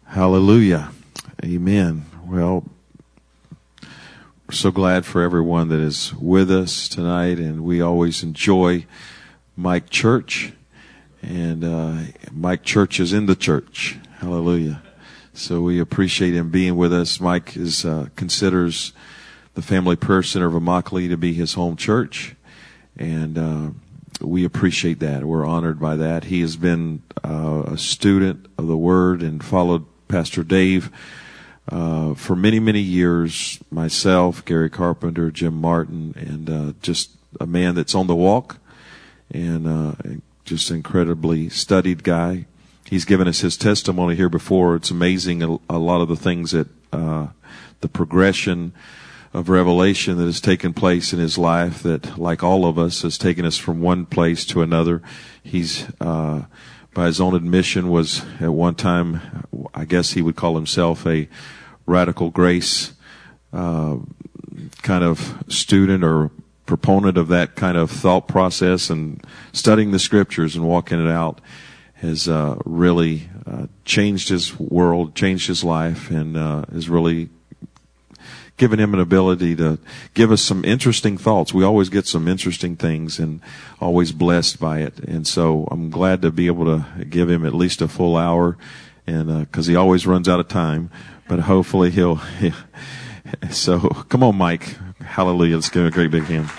Hallelujah. Amen. Well, we're so glad for everyone that is with us tonight, and we always enjoy Mike Church. And Mike Church is in the church. Hallelujah. So we appreciate him being with us. Mike considers the Family Prayer Center of Immokalee to be his home church, and we appreciate that. We're honored by that. He has been a student of the Word and followed Pastor Dave for many, many years. Myself, Gary Carpenter, Jim Martin, and just a man that's on the walk, and just incredibly studied guy. He's given us his testimony here before. It's amazing a lot of the things that the progression of revelation that has taken place in his life that, like all of us, has taken us from one place to another. He's, by his own admission, was at one time, I guess he would call himself a radical grace kind of student or proponent of that kind of thought process, and studying the scriptures and walking it out has really changed his world, changed his life, and has really given him an ability to give us some interesting thoughts. We always get some interesting things and always blessed by it. And so I'm glad to be able to give him at least a full hour, and because he always runs out of time, but hopefully he'll. So come on, Mike. Hallelujah. Let's give him a great big hand.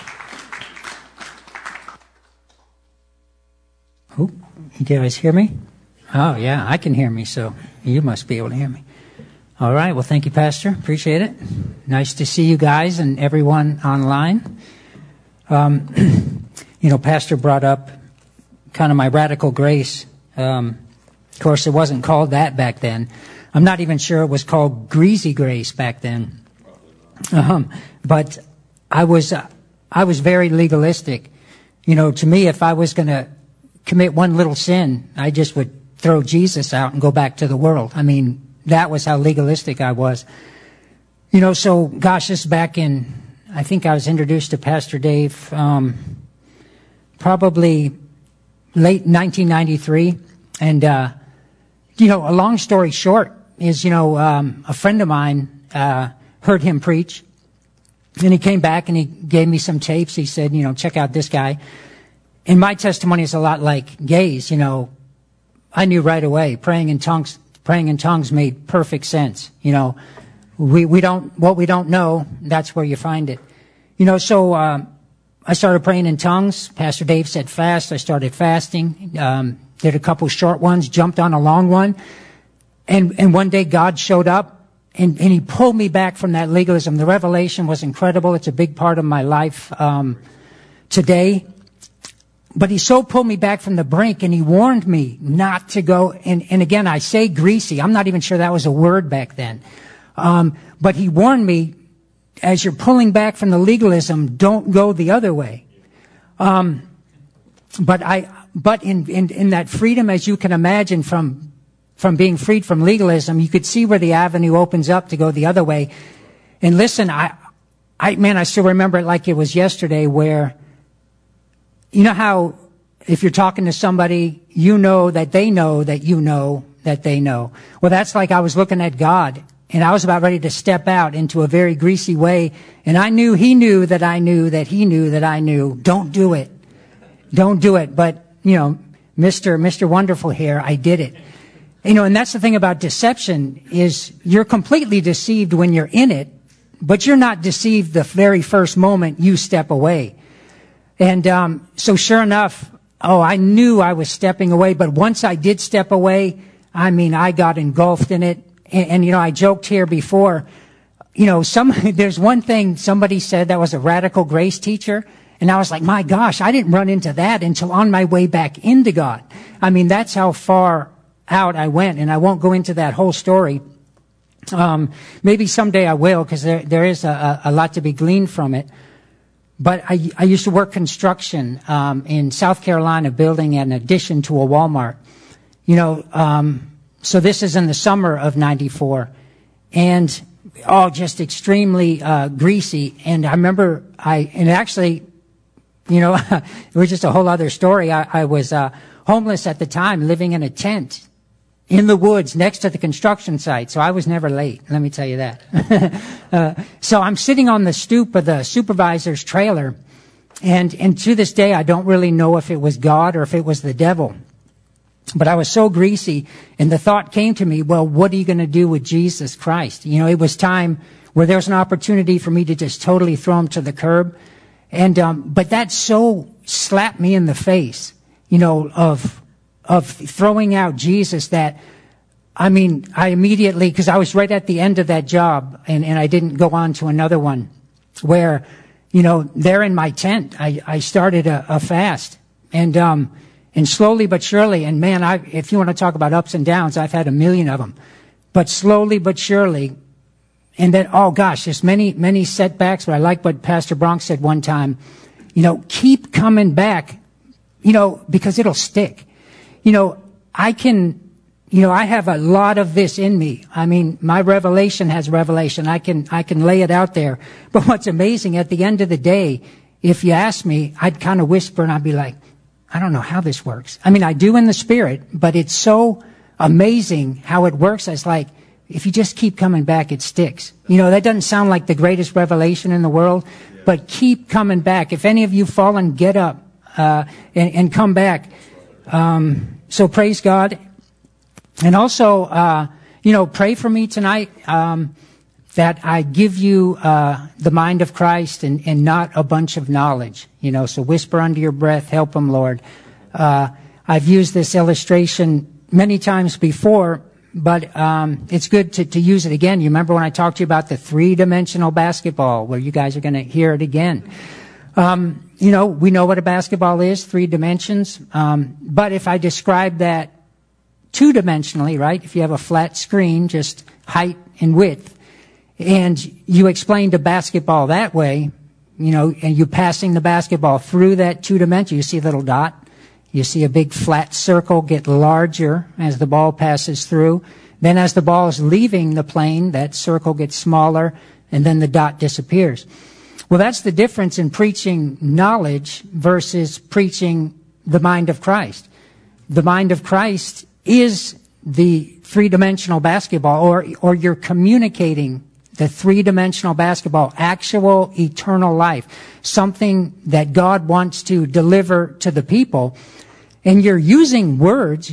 Oh, you guys hear me? Oh, yeah, I can hear me, so you must be able to hear me. All right. Well, thank you, Pastor. Appreciate it. Nice to see you guys and everyone online. Pastor brought up kind of my radical grace. Of course, it wasn't called that back then. I'm not even sure it was called greasy grace back then. But I was very legalistic. To me, if I was going to commit one little sin, I just would throw Jesus out and go back to the world. I mean, that was how legalistic I was. So, gosh, this is back in, I think I was introduced to Pastor Dave, probably late 1993. And, a long story short is, a friend of mine, heard him preach, and he came back and he gave me some tapes. He said, check out this guy. And my testimony is a lot like Gay's. I knew right away praying in tongues made perfect sense. What we don't know, that's where you find it. So I started praying in tongues. Pastor Dave said fast. I started fasting, did a couple short ones, jumped on a long one. And one day God showed up and he pulled me back from that legalism. The revelation was incredible. It's a big part of my life today. But he so pulled me back from the brink, and he warned me not to go. And again, I say greasy. I'm not even sure that was a word back then. But he warned me, as you're pulling back from the legalism, don't go the other way. But in that freedom, as you can imagine, from being freed from legalism, you could see where the avenue opens up to go the other way. And listen, I still remember it like it was yesterday, where, you know how if you're talking to somebody, that they know that you know that they know. Well, that's like I was looking at God, and I was about ready to step out into a very greasy way. And I knew he knew that I knew that he knew that I knew. Don't do it. Don't do it. But, Mr. Wonderful here, I did it. And that's the thing about deception, is you're completely deceived when you're in it, but you're not deceived the very first moment you step away. And so sure enough, I knew I was stepping away. But once I did step away, I got engulfed in it. And I joked here before, there's one thing somebody said that was a radical grace teacher. And I was like, my gosh, I didn't run into that until on my way back into God. That's how far out I went. And I won't go into that whole story. Maybe someday I will, because there is a lot to be gleaned from it. But I used to work construction in South Carolina, building an addition to a Walmart. So this is in the summer of '94, and just extremely greasy. And I remember it was just a whole other story. I was homeless at the time, living in a tent in the woods next to the construction site, so I was never late, let me tell you that. So I'm sitting on the stoop of the supervisor's trailer, and to this day I don't really know if it was God or if it was the devil. But I was so greasy, and the thought came to me, well, what are you going to do with Jesus Christ? You know, it was time where there was an opportunity for me to just totally throw him to the curb. And but that so slapped me in the face, you know, of throwing out Jesus, that, I mean, I immediately, because I was right at the end of that job, and I didn't go on to another one, where, you know, there in my tent, I started a fast. And slowly but surely, and man, if you want to talk about ups and downs, I've had a million of them. But slowly but surely, and then, oh gosh, there's many setbacks, but I like what Pastor Bronx said one time, you know, keep coming back, you know, because it'll stick. You know, I have a lot of this in me. I mean, my revelation has revelation. I can lay it out there. But what's amazing, at the end of the day, if you ask me, I'd kind of whisper and I'd be like, I don't know how this works. I mean, I do in the spirit, but it's so amazing how it works. It's like, if you just keep coming back, it sticks. You know, that doesn't sound like the greatest revelation in the world, but keep coming back. If any of you fallen, get up, and come back. So praise God. And also, you know, pray for me tonight, that I give you, the mind of Christ and not a bunch of knowledge. You know, so whisper under your breath, help him, Lord. I've used this illustration many times before, but, it's good to use it again. You remember when I talked to you about the 3-dimensional basketball, where you guys are going to hear it again. You know, we know what a basketball is, 3 dimensions. But if I describe that 2-dimensionally, right? If you have a flat screen, just height and width, and you explained a basketball that way, you know, and you're passing the basketball through that 2 dimension, you see a little dot. You see a big flat circle get larger as the ball passes through. Then as the ball is leaving the plane, that circle gets smaller, and then the dot disappears. Well, that's the difference in preaching knowledge versus preaching the mind of Christ. The mind of Christ is the 3-dimensional basketball, or you're communicating the 3-dimensional basketball, actual eternal life, something that God wants to deliver to the people. And you're using words,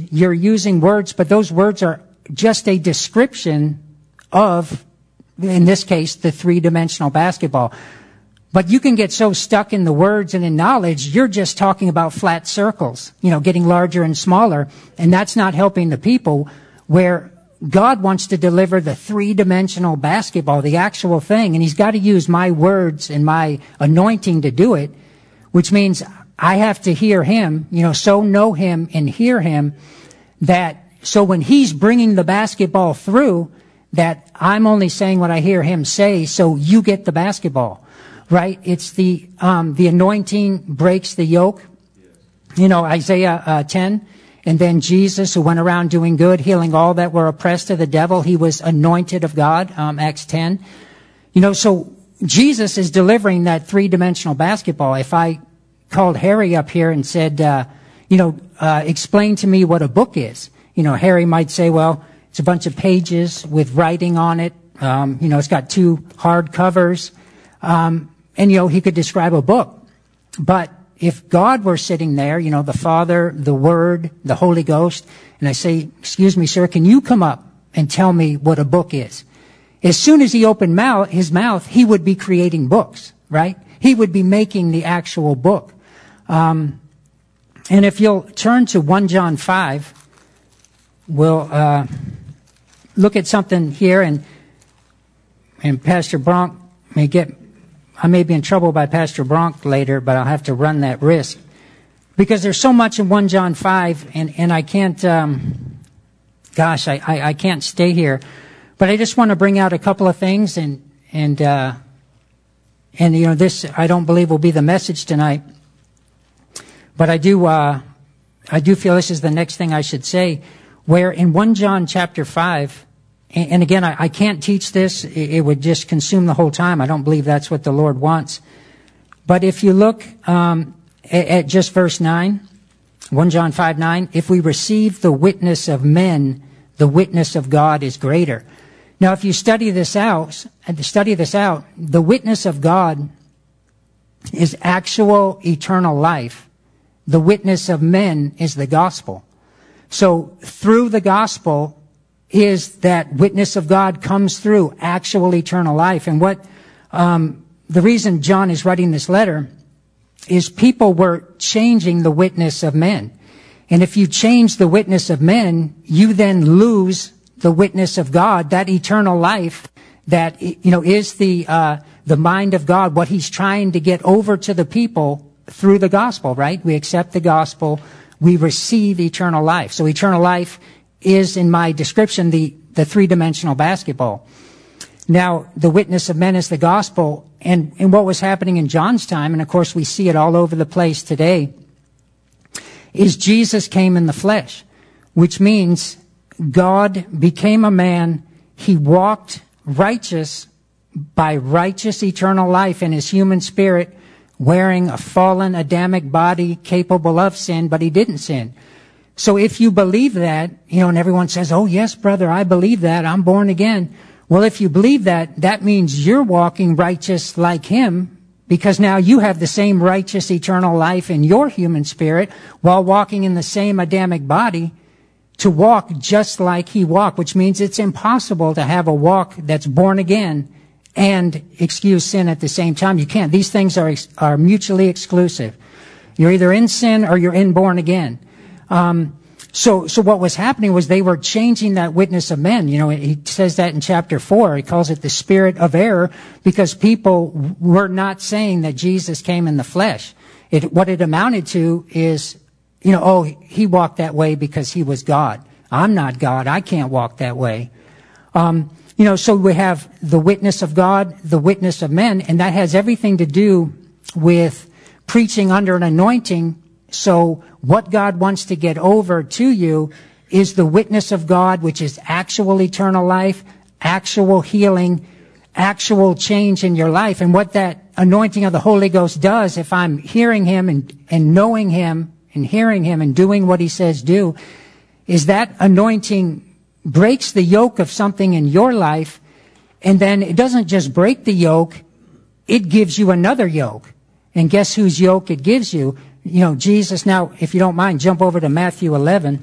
but those words are just a description of, in this case, the 3-dimensional basketball. But you can get so stuck in the words and in knowledge, you're just talking about flat circles, you know, getting larger and smaller, and that's not helping the people, where God wants to deliver the 3-dimensional basketball, the actual thing, and he's got to use my words and my anointing to do it, which means I have to hear him, you know, so know him and hear him, that so when he's bringing the basketball through, that I'm only saying what I hear him say, so you get the basketball. Right? It's the anointing breaks the yoke. You know, Isaiah 10. And then Jesus, who went around doing good, healing all that were oppressed of the devil, he was anointed of God, Acts 10. You know, so Jesus is delivering that 3-dimensional basketball. If I called Harry up here and said, explain to me what a book is, you know, Harry might say, well, it's a bunch of pages with writing on it. You know, it's got 2 hard covers. And, you know, he could describe a book. But if God were sitting there, you know, the Father, the Word, the Holy Ghost, and I say, excuse me, sir, can you come up and tell me what a book is? As soon as he opened his mouth, he would be creating books, right? He would be making the actual book. And if you'll turn to 1 John 5, we'll look at something here, and Pastor Bronk I may be in trouble by Pastor Bronk later, but I'll have to run that risk. Because there's so much in 1 John 5, and I can't, I can't stay here. But I just want to bring out a couple of things, and you know, this, I don't believe will be the message tonight. But I do feel this is the next thing I should say, where in 1 John chapter 5, and again, I can't teach this. It would just consume the whole time. I don't believe that's what the Lord wants. But if you look at just verse 9, 1 John 5:9, if we receive the witness of men, the witness of God is greater. Now, if you study this out, the witness of God is actual eternal life. The witness of men is the gospel. So through the gospel is that witness of God comes through actual eternal life. And what the reason John is writing this letter is people were changing the witness of men. And if you change the witness of men, you then lose the witness of God, that eternal life that, is the mind of God, what he's trying to get over to the people through the gospel, right? We accept the gospel, we receive eternal life. So eternal life is, in my description, the three-dimensional basketball. Now, the witness of men is the gospel, and what was happening in John's time, and of course we see it all over the place today, is Jesus came in the flesh, which means God became a man. He walked righteous by righteous eternal life in his human spirit, wearing a fallen Adamic body capable of sin, but he didn't sin. So if you believe that, and everyone says, oh yes, brother, I believe that, I'm born again. Well, if you believe that, that means you're walking righteous like him, because now you have the same righteous eternal life in your human spirit while walking in the same Adamic body to walk just like he walked, which means it's impossible to have a walk that's born again and excuse sin at the same time. You can't. These things are mutually exclusive. You're either in sin or you're in born again. So what was happening was they were changing that witness of men. He says that in chapter 4. He calls it the spirit of error because people were not saying that Jesus came in the flesh. What it amounted to is, he walked that way because he was God. I'm not God. I can't walk that way. So we have the witness of God, the witness of men, and that has everything to do with preaching under an anointing. So what God wants to get over to you is the witness of God, which is actual eternal life, actual healing, actual change in your life. And what that anointing of the Holy Ghost does, if I'm hearing him and knowing him and hearing him and doing what he says do, is that anointing breaks the yoke of something in your life, and then it doesn't just break the yoke, it gives you another yoke. And guess whose yoke it gives you? Jesus. Now, if you don't mind, jump over to Matthew 11.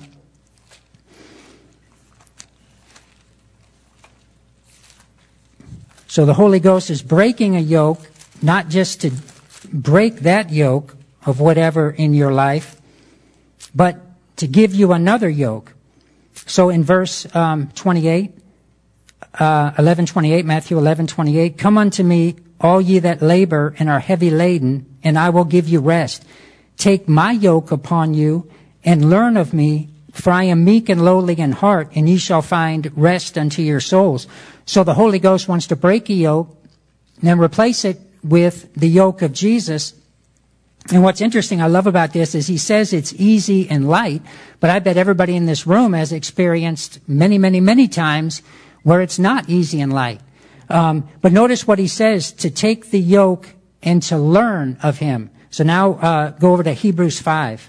So the Holy Ghost is breaking a yoke, not just to break that yoke of whatever in your life, but to give you another yoke. So in verse 28, 11:28, Matthew 11:28, come unto me, all ye that labor and are heavy laden, and I will give you rest. Take my yoke upon you and learn of me, for I am meek and lowly in heart, and ye shall find rest unto your souls. So the Holy Ghost wants to break a yoke and then replace it with the yoke of Jesus. And what's interesting, I love about this, is he says it's easy and light, but I bet everybody in this room has experienced many, many, many times where it's not easy and light. But notice what he says, to take the yoke and to learn of him. So now go over to Hebrews 5.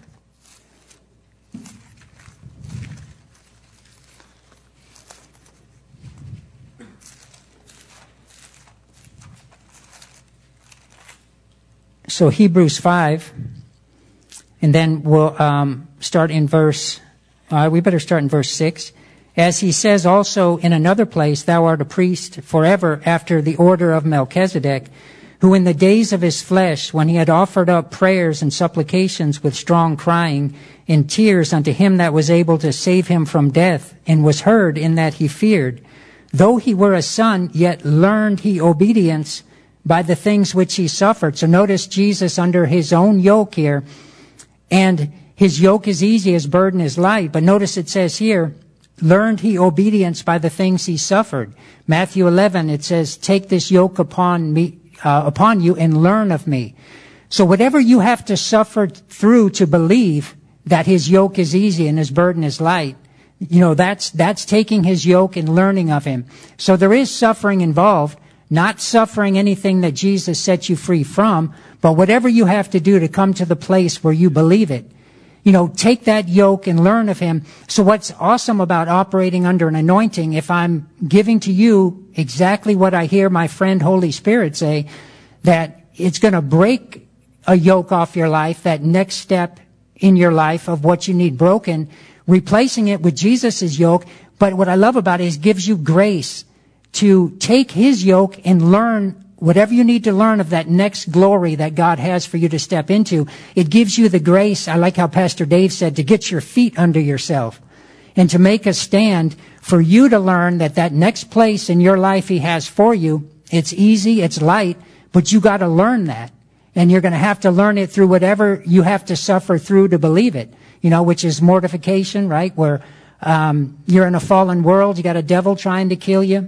So Hebrews 5, and then we'll start in verse, we better start in verse 6. As he says also in another place, thou art a priest forever after the order of Melchizedek, who in the days of his flesh, when he had offered up prayers and supplications with strong crying and tears unto him that was able to save him from death, and was heard in that he feared, though he were a son, yet learned he obedience by the things which he suffered. So notice Jesus under his own yoke here, and his yoke is easy, his burden is light. But notice it says here, learned he obedience by the things he suffered. Matthew 11, it says, take this yoke upon me, upon you and learn of me. So whatever you have to suffer through to believe that his yoke is easy and his burden is light, that's taking his yoke and learning of him. So there is suffering involved, not suffering anything that Jesus set you free from, but whatever you have to do to come to the place where you believe it. take that yoke and learn of him. So what's awesome about operating under an anointing, if I'm giving to you exactly what I hear my friend Holy Spirit say, that it's going to break a yoke off your life, that next step in your life of what you need broken, replacing it with Jesus' yoke. But what I love about it is it gives you grace to take his yoke and learn whatever you need to learn of that next glory that God has for you to step into. It gives you the grace, I like how Pastor Dave said, to get your feet under yourself and to make a stand for you to learn that that next place in your life he has for you, it's easy, it's light, but you got to learn that. And you're going to have to learn it through whatever you have to suffer through to believe it, which is mortification, right? Where you're in a fallen world, you got a devil trying to kill you.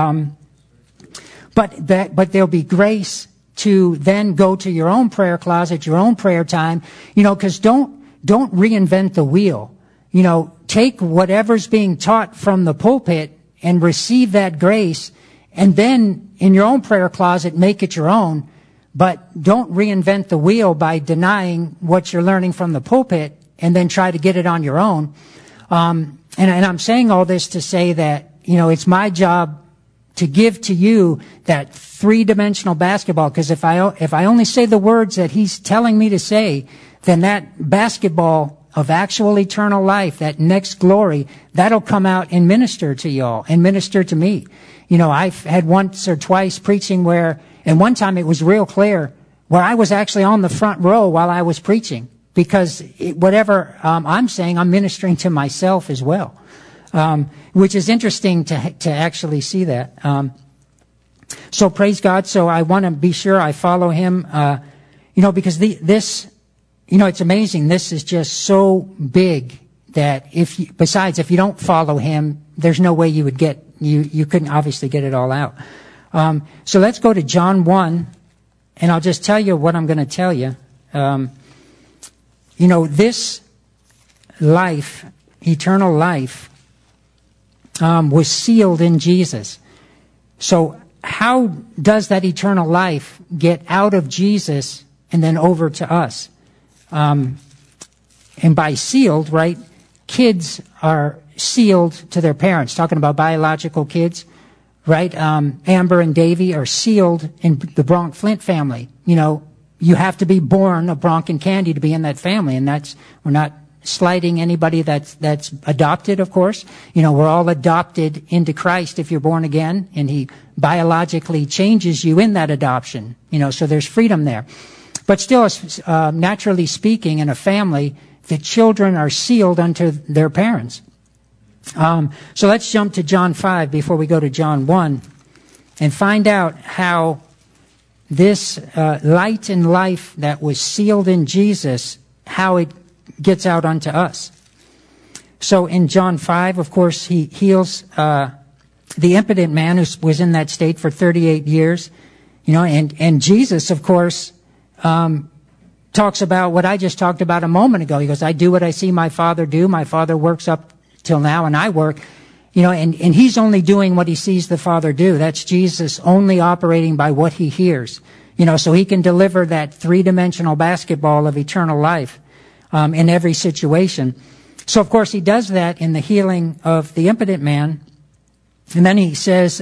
But there'll be grace to then go to your own prayer closet, your own prayer time, because don't reinvent the wheel. Take whatever's being taught from the pulpit and receive that grace, and then in your own prayer closet, make it your own. But don't reinvent the wheel by denying what you're learning from the pulpit and then try to get it on your own. And I'm saying all this to say that, it's my job to give to you that three-dimensional basketball, because if I only say the words that he's telling me to say, then that basketball of actual eternal life, that next glory, that'll come out and minister to y'all and minister to me. I've had once or twice preaching and one time it was real clear where I was actually on the front row while I was preaching, because whatever I'm saying, I'm ministering to myself as well. Which is interesting to actually see that. So praise God. So I want to be sure I follow him, because this, it's amazing. This is just so big that if you don't follow him, there's no way you would you couldn't obviously get it all out. So let's go to John 1, and I'll just tell you what I'm going to tell you. This life, eternal life, was sealed in Jesus. So how does that eternal life get out of Jesus and then over to us? And by sealed, right, kids are sealed to their parents, talking about biological kids, right? Amber and Davy are sealed in the Bronk Flint family. You have to be born of Bronk and Candy to be in that family, and we're not slighting anybody that's adopted, of course. We're all adopted into Christ if you're born again, and he biologically changes you in that adoption. So there's freedom there. But still, naturally speaking, in a family, the children are sealed unto their parents. So let's jump to John 5 before we go to John 1 and find out how this light and life that was sealed in Jesus, how it gets out unto us. So in John 5, of course, he heals the impotent man who was in that state for 38 years. And Jesus, of course, talks about what I just talked about a moment ago. He goes, I do what I see my Father do. My Father works up till now, and I work. And he's only doing what he sees the Father do. That's Jesus only operating by what he hears. So he can deliver that three-dimensional basketball of eternal life in every situation. So, of course, he does that in the healing of the impotent man. And then he says,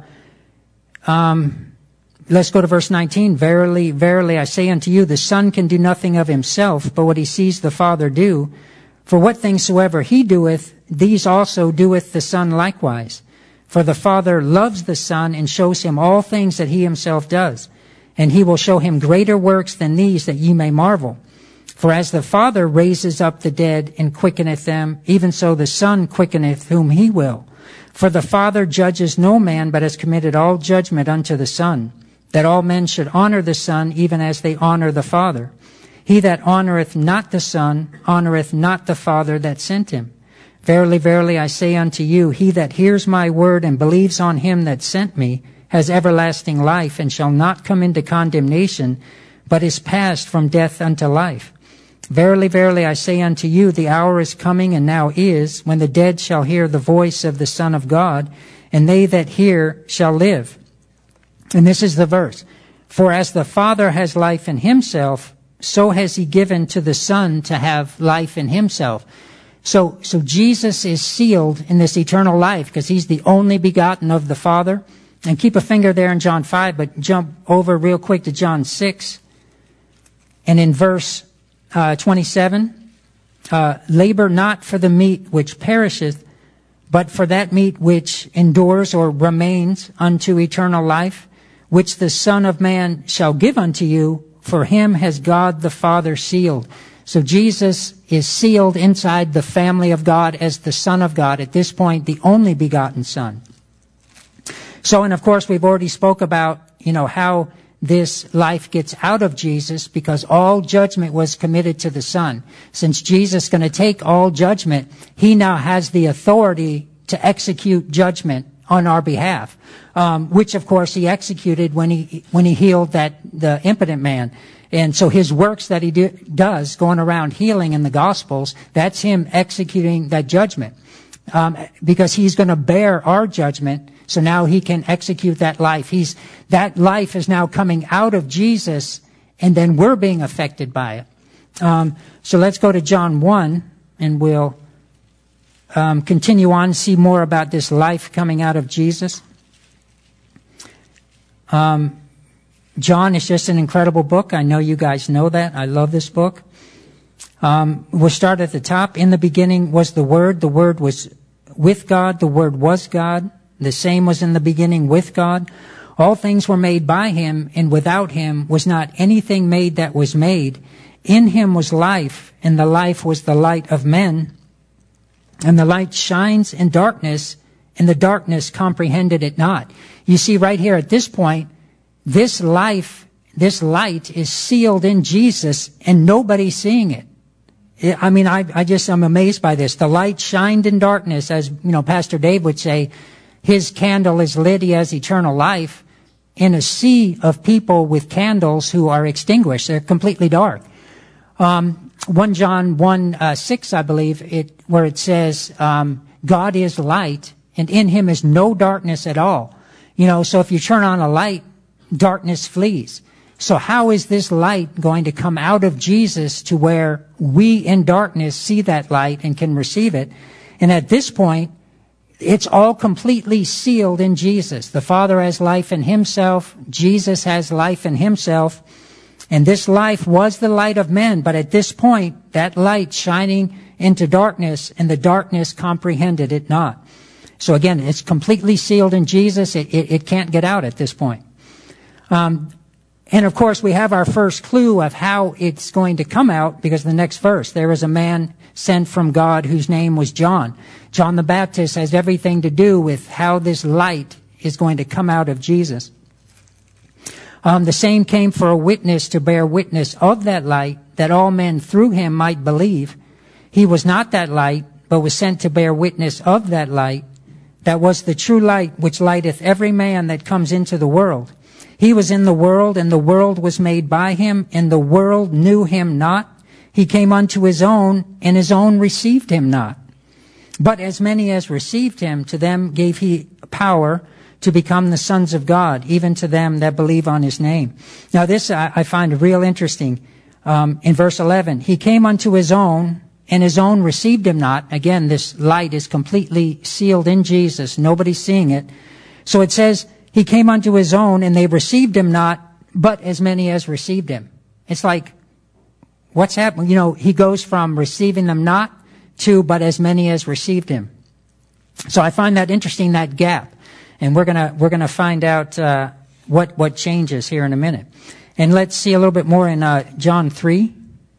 let's go to verse 19. Verily, verily, I say unto you, the Son can do nothing of himself, but what he sees the Father do. For what things soever he doeth, these also doeth the Son likewise. For the Father loves the Son, and shows him all things that he himself does. And he will show him greater works than these, that ye may marvel. For as the Father raises up the dead and quickeneth them, even so the Son quickeneth whom he will. For the Father judges no man, but has committed all judgment unto the Son, that all men should honor the Son, even as they honor the Father. He that honoreth not the Son, honoreth not the Father that sent him. Verily, verily, I say unto you, he that hears my word and believes on him that sent me has everlasting life, and shall not come into condemnation, but is passed from death unto life. Verily, verily, I say unto you, the hour is coming, and now is, when the dead shall hear the voice of the Son of God, and they that hear shall live. And this is the verse. For as the Father has life in himself, so has he given to the Son to have life in himself. So Jesus is sealed in this eternal life because he's the only begotten of the Father. And keep a finger there in John 5, but jump over real quick to John 6. And in verse 27, labor not for the meat which perisheth, but for that meat which endures or remains unto eternal life, which the Son of Man shall give unto you, for him has God the Father sealed. So Jesus is sealed inside the family of God as the Son of God, at this point the only begotten Son. So, and of course we've already spoke about, how this life gets out of Jesus, because all judgment was committed to the Son. Since Jesus is going to take all judgment, he now has the authority to execute judgment on our behalf, which of course he executed when he healed the impotent man. And so his works that he does going around healing in the Gospels, that's him executing that judgment, because he's going to bear our judgment. So now he can execute that life. That life is now coming out of Jesus, and then we're being affected by it. So let's go to John 1, and we'll continue on, see more about this life coming out of Jesus. John is just an incredible book. I know you guys know that. I love this book. We'll start at the top. In the beginning was the Word. The Word was with God. The Word was God. The same was in the beginning with God. All things were made by him, and without him was not anything made that was made. In him was life, and the life was the light of men. And the light shines in darkness, and the darkness comprehended it not. You see right here at this point, this light is sealed in Jesus, and nobody's seeing it. I'm amazed by this. The light shined in darkness, as Pastor Dave would say. His candle is lit, he has eternal life, in a sea of people with candles who are extinguished. They're completely dark. 1 John 1:6, I believe, where it says, God is light, and in him is no darkness at all. So if you turn on a light, darkness flees. So how is this light going to come out of Jesus to where we in darkness see that light and can receive it? And at this point, it's all completely sealed in Jesus. The Father has life in himself. Jesus has life in himself. And this life was the light of men. But at this point, that light shining into darkness, and the darkness comprehended it not. So again, it's completely sealed in Jesus. It can't get out at this point. And of course, we have our first clue of how it's going to come out, because the next verse, there was a man sent from God whose name was John. John the Baptist has everything to do with how this light is going to come out of Jesus. The same came for a witness to bear witness of that light, that all men through him might believe. He was not that light, but was sent to bear witness of that light. That was the true light which lighteth every man that comes into the world. He was in the world, and the world was made by him, and the world knew him not. He came unto his own, and his own received him not. But as many as received him, to them gave he power to become the sons of God, even to them that believe on his name. Now this I find real interesting. In verse 11, he came unto his own, and his own received him not. Again, this light is completely sealed in Jesus. Nobody's seeing it. So it says, he came unto his own, and they received him not, but as many as received him. It's like, what's happening? He goes from receiving them not to but as many as received him. So I find that interesting, that gap. And we're gonna find out what changes here in a minute. And let's see a little bit more in John 3.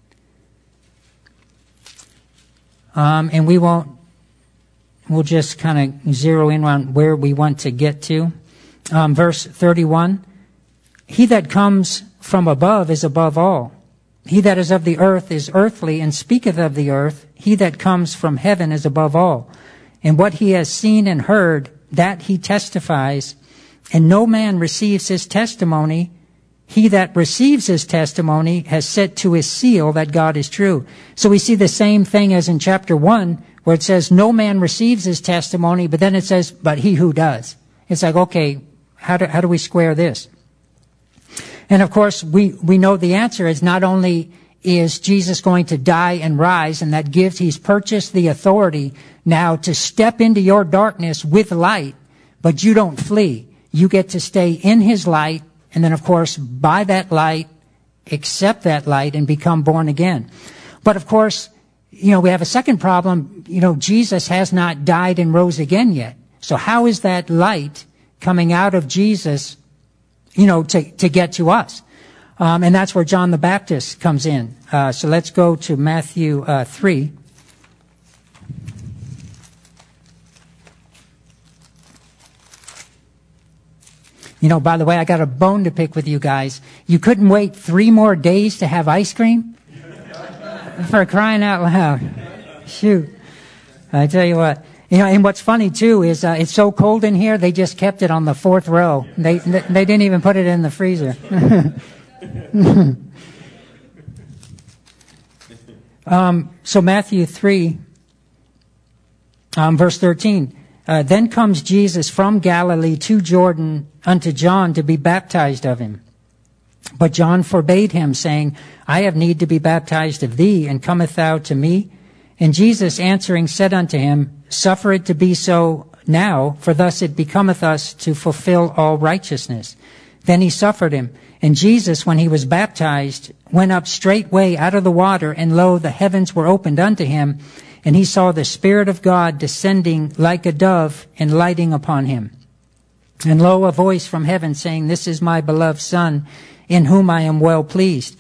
And we'll just kind of zero in on where we want to get to. Verse 31, he that comes from above is above all. He that is of the earth is earthly, and speaketh of the earth. He that comes from heaven is above all. And what he has seen and heard, that he testifies, and no man receives his testimony. He that receives his testimony has set to his seal that God is true. So we see the same thing as in chapter 1, where it says no man receives his testimony, but then it says, but he who does. It's like, okay, how do we square this? And of course, we know the answer is not only is Jesus going to die and rise, and that he's purchased the authority now to step into your darkness with light, but you don't flee. You get to stay in his light, and then of course, by that light, accept that light and become born again. But of course, we have a second problem. Jesus has not died and rose again yet. So how is that light coming out of Jesus, to get to us? And that's where John the Baptist comes in. So let's go to Matthew 3. By the way, I got a bone to pick with you guys. You couldn't wait 3 more days to have ice cream? For crying out loud. Shoot. I tell you what. And what's funny too is it's so cold in here, they just kept it on the 4th row. They didn't even put it in the freezer. So Matthew 3, verse 13. Then comes Jesus from Galilee to Jordan unto John to be baptized of him. But John forbade him, saying, I have need to be baptized of thee, and cometh thou to me? And Jesus answering said unto him, Suffer it to be so now, for thus it becometh us to fulfill all righteousness. Then he suffered him. And Jesus, when he was baptized, went up straightway out of the water, and lo, the heavens were opened unto him, and he saw the Spirit of God descending like a dove and lighting upon him. And lo, a voice from heaven saying, This is my beloved Son, in whom I am well pleased.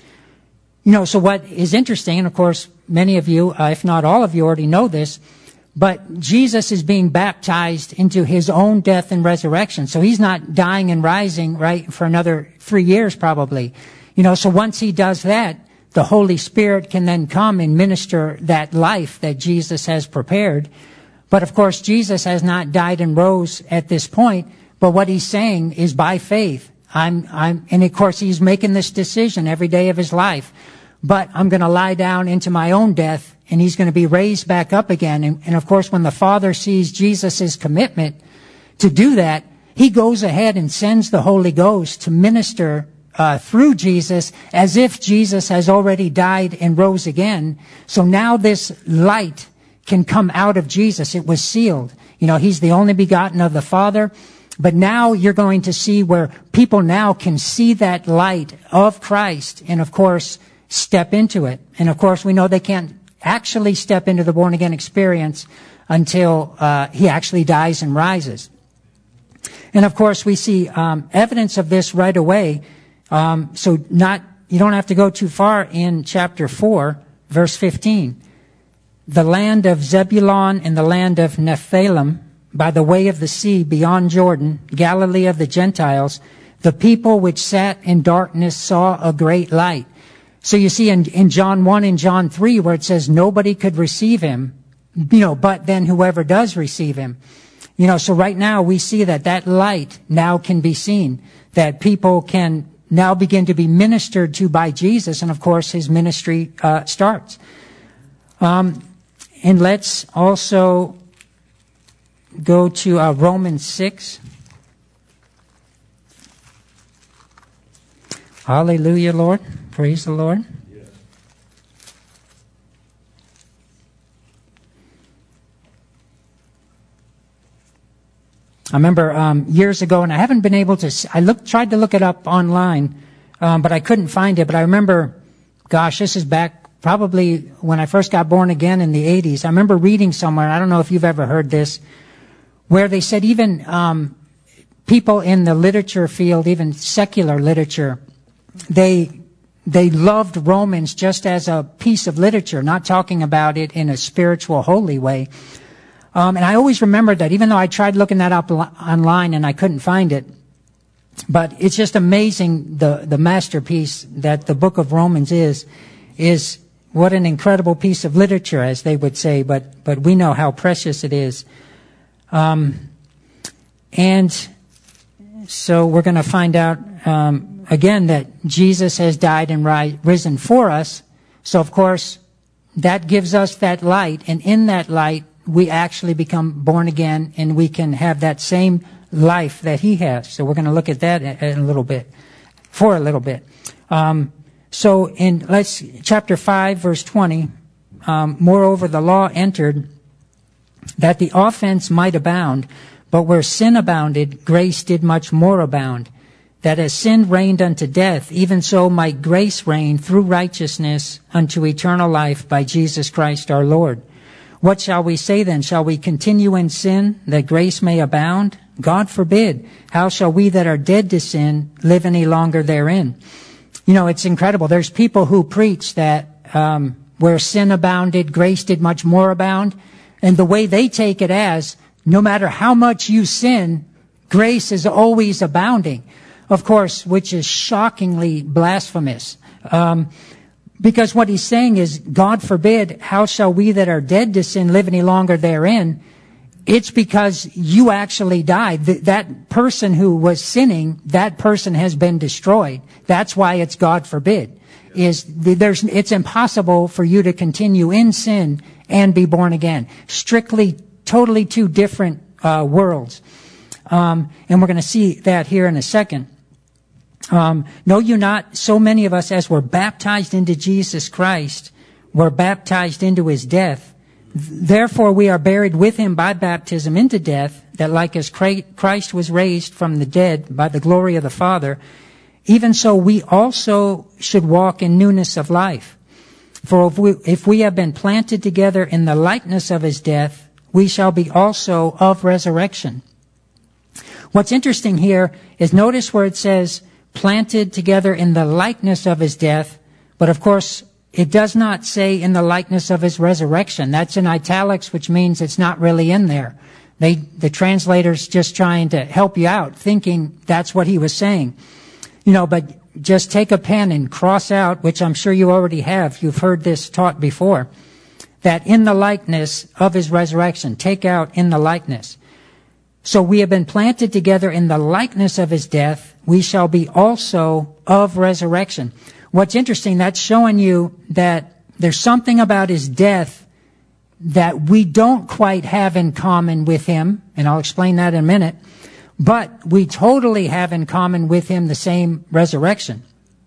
So what is interesting, and of course, many of you, if not all of you, already know this, but Jesus is being baptized into his own death and resurrection. So he's not dying and rising, right, for another 3 years probably. So once he does that, the Holy Spirit can then come and minister that life that Jesus has prepared. But of course, Jesus has not died and rose at this point. But what he's saying is by faith, and of course, he's making this decision every day of his life. But I'm going to lie down into my own death, and he's going to be raised back up again. And of course, when the Father sees Jesus' commitment to do that, he goes ahead and sends the Holy Ghost to minister through Jesus as if Jesus has already died and rose again. So now this light can come out of Jesus. It was sealed. He's the only begotten of the Father. But now you're going to see where people now can see that light of Christ and, of course, step into it. And, of course, we know they can't actually step into the born-again experience until he actually dies and rises. And, of course, we see evidence of this right away. You don't have to go too far in chapter 4, verse 15. The land of Zebulun and the land of Nephthalim, by the way of the sea beyond Jordan, Galilee of the Gentiles, the people which sat in darkness saw a great light. So you see in John 1 and John 3 where it says nobody could receive him, but then whoever does receive him. So right now we see that light now can be seen, that people can now begin to be ministered to by Jesus, and of course his ministry starts. And let's also go to Romans 6. Hallelujah, Lord. Praise the Lord. Yes. I remember years ago, and I haven't been able to, tried to look it up online, but I couldn't find it. But I remember, this is back probably when I first got born again in the 80s. I remember reading somewhere, I don't know if you've ever heard this, where they said even people in the literature field, even secular literature, they loved Romans just as a piece of literature, not talking about it in a spiritual, holy way. And I always remembered that, even though I tried looking that up online and I couldn't find it. But it's just amazing the masterpiece that the book of Romans is what an incredible piece of literature, as they would say, but we know how precious it is. And so we're going to find out again that Jesus has died and risen for us. So of course that gives us that light, and in that light we actually become born again, and we can have that same life that he has. So we're going to look at that in a little bit. for a little bit. So in chapter 5, verse 20, moreover, the law entered that the offense might abound, but where sin abounded, grace did much more abound. That as sin reigned unto death, even so might grace reign through righteousness unto eternal life by Jesus Christ our Lord. What shall we say then? Shall we continue in sin that grace may abound? God forbid. How shall we that are dead to sin live any longer therein? You know, it's incredible. There's people who preach that where sin abounded, grace did much more abound. And the way they take it as, no matter how much you sin, grace is always abounding. Of course, which is shockingly blasphemous. Because what he's saying is, God forbid, how shall we that are dead to sin live any longer therein? It's because you actually died. That person who was sinning, that person has been destroyed. That's why it's God forbid. It's impossible for you to continue in sin and be born again. Strictly, totally two different worlds. And we're going to see that here in a second. Know you not, so many of us as were baptized into Jesus Christ, were baptized into his death. Therefore we are buried with him by baptism into death, that like as Christ was raised from the dead by the glory of the Father, even so we also should walk in newness of life. For if we have been planted together in the likeness of his death, we shall be also of resurrection. What's interesting here is notice where it says, planted together in the likeness of his death, but of course it does not say in the likeness of his resurrection. That's in italics, which means it's not really in there. The translator's just trying to help you out, thinking that's what he was saying. You know, but just take a pen and cross out, which I'm sure you already have. You've heard this taught before, that in the likeness of his resurrection. Take out in the likeness. So we have been planted together in the likeness of his death. We shall be also of resurrection. What's interesting, that's showing you that there's something about his death that we don't quite have in common with him, and I'll explain that in a minute, but we totally have in common with him the same resurrection.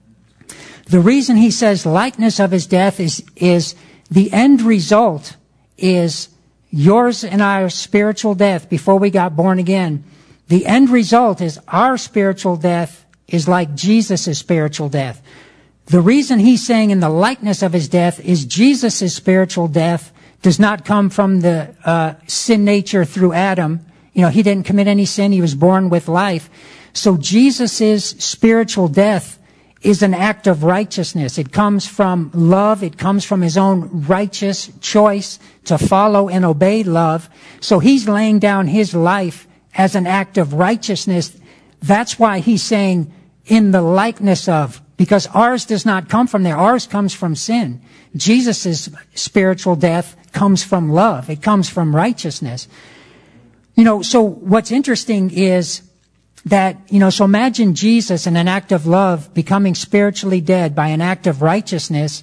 The reason he says likeness of his death is the end result is yours and our spiritual death before we got born again. The end result is our spiritual death is like Jesus' spiritual death. The reason he's saying in the likeness of his death is Jesus' spiritual death does not come from the sin nature through Adam. You know, he didn't commit any sin. He was born with life. So Jesus' spiritual death is an act of righteousness. It comes from love. It comes from his own righteous choice to follow and obey love. So he's laying down his life as an act of righteousness. That's why he's saying in the likeness of, because ours does not come from there. Ours comes from sin. Jesus' spiritual death comes from love. It comes from righteousness. You know, so what's interesting is that, you know, so imagine Jesus in an act of love becoming spiritually dead by an act of righteousness.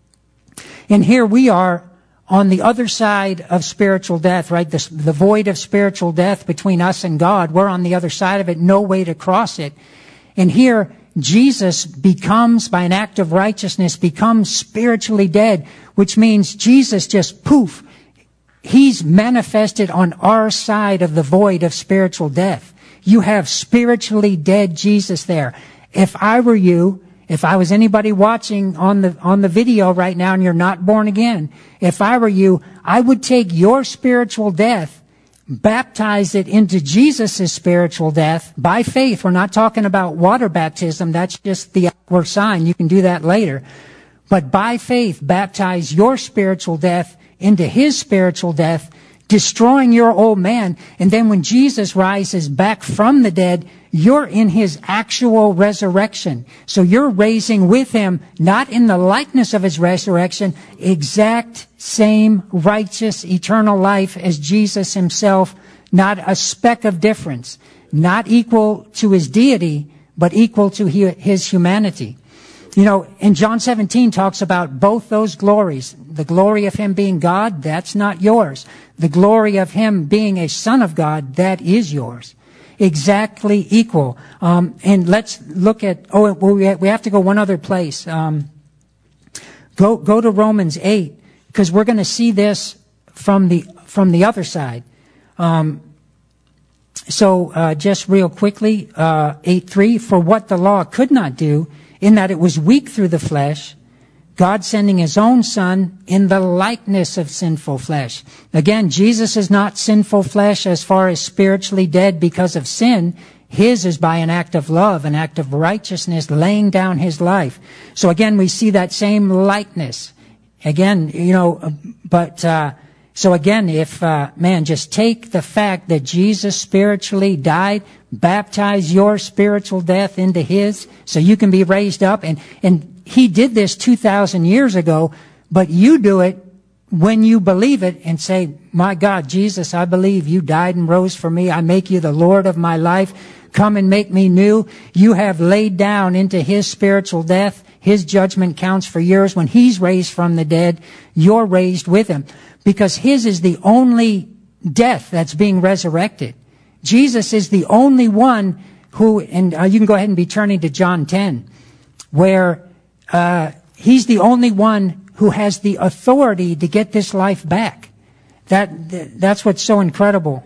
And here we are on the other side of spiritual death, right? The void of spiritual death between us and God. We're on the other side of it, no way to cross it. And here Jesus becomes, by an act of righteousness, becomes spiritually dead, which means Jesus just poof. He's manifested on our side of the void of spiritual death. You have spiritually dead Jesus there. If I were you, if I was anybody watching on the video right now and you're not born again, if I were you, I would take your spiritual death, baptize it into Jesus' spiritual death by faith. We're not talking about water baptism. That's just the outward sign. You can do that later. But by faith, baptize your spiritual death into his spiritual death, destroying your old man. And then when Jesus rises back from the dead, you're in his actual resurrection. So you're raising with him, not in the likeness of his resurrection, exact same righteous eternal life as Jesus himself, not a speck of difference, not equal to his deity, but equal to his humanity. You know, in John 17 talks about both those glories. The glory of him being God, that's not yours. The glory of him being a son of God, that is yours. exactly equal. And let's look at, we have to go one other place. Go to Romans 8, because we're going to see this from the other side. So just real quickly, 8:3, for what the law could not do, in that it was weak through the flesh, God sending his own Son in the likeness of sinful flesh. Again, Jesus is not sinful flesh as far as spiritually dead because of sin. His is by an act of love, an act of righteousness, laying down his life. So again, we see that same likeness. Again, so again, if, just take the fact that Jesus spiritually died, baptize your spiritual death into his, so you can be raised up. And he did this 2,000 years ago, but you do it when you believe it and say, my God, Jesus, I believe you died and rose for me. I make you the Lord of my life. Come and make me new. You have laid down into his spiritual death. His judgment counts for yours. When he's raised from the dead, you're raised with him. Because his is the only death that's being resurrected. Jesus is the only one who, and you can go ahead and be turning to John 10, where he's the only one who has the authority to get this life back. That's what's so incredible.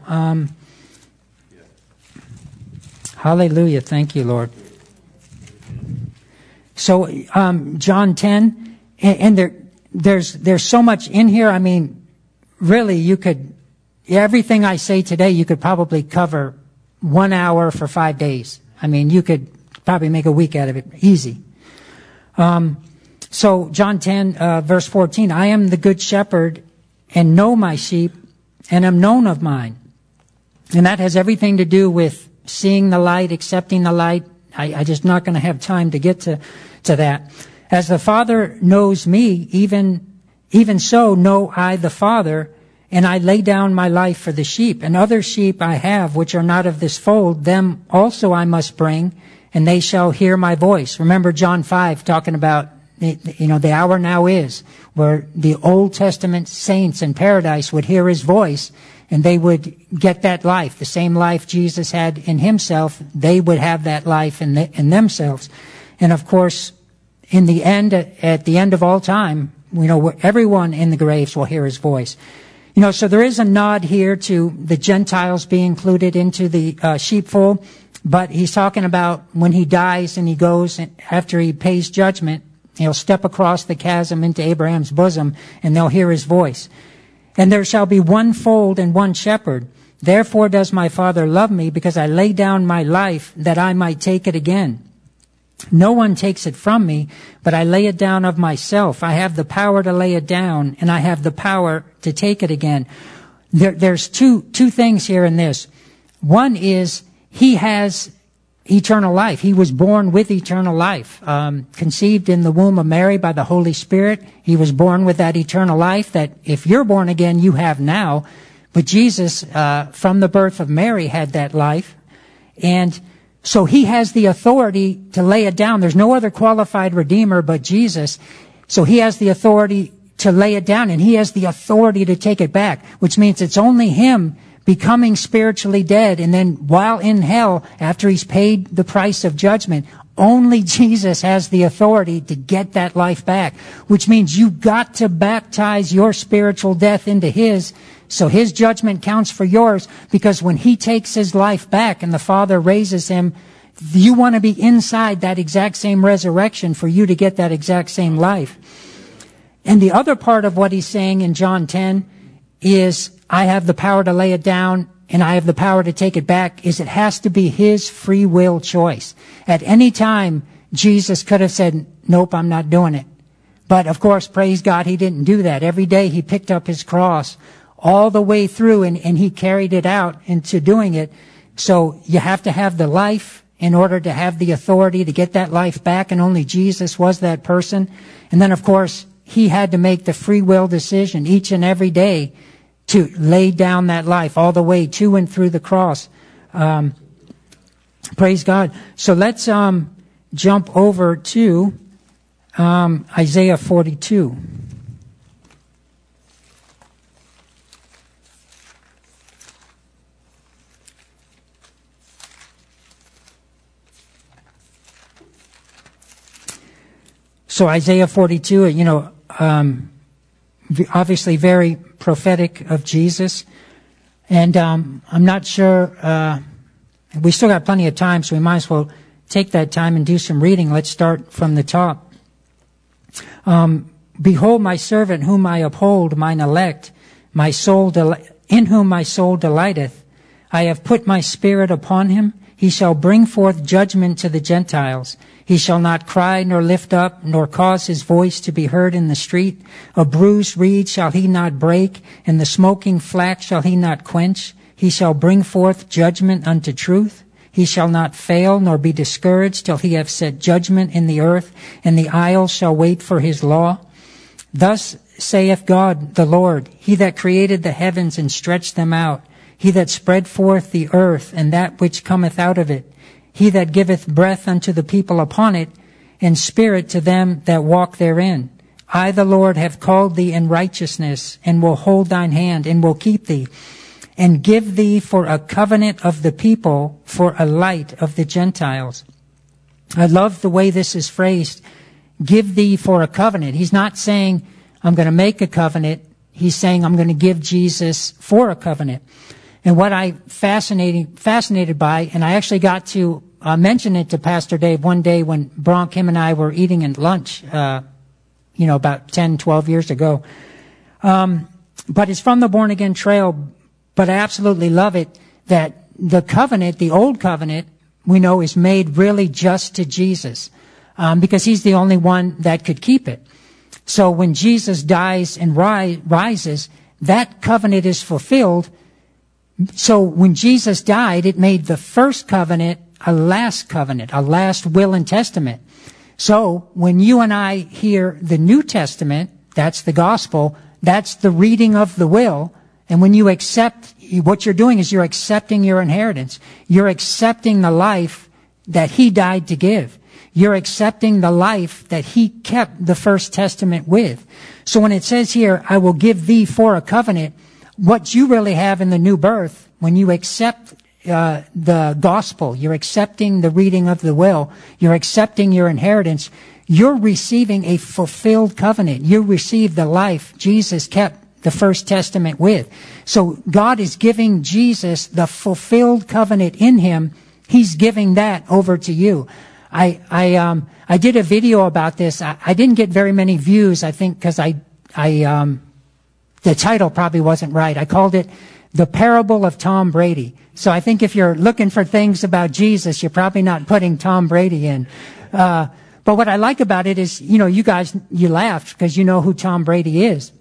Hallelujah. Thank you, Lord. So, John 10, and there's so much in here. I mean, really, everything I say today, you could probably cover 1 hour for 5 days. I mean, you could probably make a week out of it. Easy. So John 10, verse 14, I am the good shepherd and know my sheep and am known of mine. And that has everything to do with seeing the light, accepting the light. I just not going to have time to get to that. As the Father knows me, even so know I the Father, and I lay down my life for the sheep. And other sheep I have, which are not of this fold, them also I must bring, and they shall hear my voice. Remember John 5 talking about, the hour now is, where the Old Testament saints in paradise would hear his voice, and they would get that life, the same life Jesus had in himself. They would have that life in themselves. And of course, in the end, at the end of all time, everyone in the graves will hear his voice. So there is a nod here to the Gentiles being included into the sheepfold, but he's talking about when he dies and he goes, after he pays judgment, he'll step across the chasm into Abraham's bosom, and they'll hear his voice. And there shall be one fold and one shepherd. Therefore does my Father love me, because I lay down my life that I might take it again. No one takes it from me, but I lay it down of myself. I have the power to lay it down, and I have the power to take it again. There's two things here in this. One is he has eternal life. He was born with eternal life, conceived in the womb of Mary by the Holy Spirit. He was born with that eternal life that if you're born again, you have now. But Jesus, from the birth of Mary, had that life. And so he has the authority to lay it down. There's no other qualified redeemer but Jesus. So he has the authority to lay it down, and he has the authority to take it back, which means it's only him becoming spiritually dead, and then while in hell, after he's paid the price of judgment, only Jesus has the authority to get that life back, which means you've got to baptize your spiritual death into his, so his judgment counts for yours, because when he takes his life back and the Father raises him, you want to be inside that exact same resurrection for you to get that exact same life. And the other part of what he's saying in John 10 is, I have the power to lay it down and I have the power to take it back, is it has to be his free will choice. At any time, Jesus could have said, nope, I'm not doing it. But of course, praise God, he didn't do that. Every day he picked up his cross all the way through, and he carried it out into doing it. So you have to have the life in order to have the authority to get that life back, and only Jesus was that person. And then of course, he had to make the free will decision each and every day to lay down that life all the way to and through the cross. Praise God. So let's jump over to Isaiah 42. So Isaiah 42, obviously very prophetic of Jesus. And I'm not sure, we still got plenty of time, so we might as well take that time and do some reading. Let's start from the top. Behold my servant whom I uphold, mine elect, my soul in whom my soul delighteth. I have put my spirit upon him. He shall bring forth judgment to the Gentiles. He shall not cry nor lift up, nor cause his voice to be heard in the street. A bruised reed shall he not break, and the smoking flax shall he not quench. He shall bring forth judgment unto truth. He shall not fail nor be discouraged till he have set judgment in the earth, and the isles shall wait for his law. Thus saith God the Lord, he that created the heavens and stretched them out, he that spread forth the earth and that which cometh out of it, he that giveth breath unto the people upon it, and spirit to them that walk therein. I, the Lord, have called thee in righteousness, and will hold thine hand, and will keep thee, and give thee for a covenant of the people, for a light of the Gentiles. I love the way this is phrased, give thee for a covenant. He's not saying, I'm going to make a covenant. He's saying, I'm going to give Jesus for a covenant. And what I'm fascinated by, and I actually got to mention it to Pastor Dave one day when Bronk, him and I were eating at lunch, about 10, 12 years ago. But it's from the Born Again Trail, but I absolutely love it that the covenant, the old covenant, we know is made really just to Jesus, because he's the only one that could keep it. So when Jesus dies and rises, that covenant is fulfilled. So when Jesus died, it made the first covenant, a last will and testament. So when you and I hear the New Testament, that's the gospel, that's the reading of the will. And when you accept, what you're doing is you're accepting your inheritance. You're accepting the life that he died to give. You're accepting the life that he kept the first testament with. So when it says here, I will give thee for a covenant, what you really have in the new birth, when you accept the gospel, you're accepting the reading of the will, you're accepting your inheritance, you're receiving a fulfilled covenant. You receive the life Jesus kept the first testament with. So God is giving Jesus the fulfilled covenant in him. He's giving that over to you. I did a video about this. I didn't get very many views, I think, because the title probably wasn't right. I called it The Parable of Tom Brady. So I think if you're looking for things about Jesus, you're probably not putting Tom Brady in. But what I like about it is, you guys, you laughed because you know who Tom Brady is.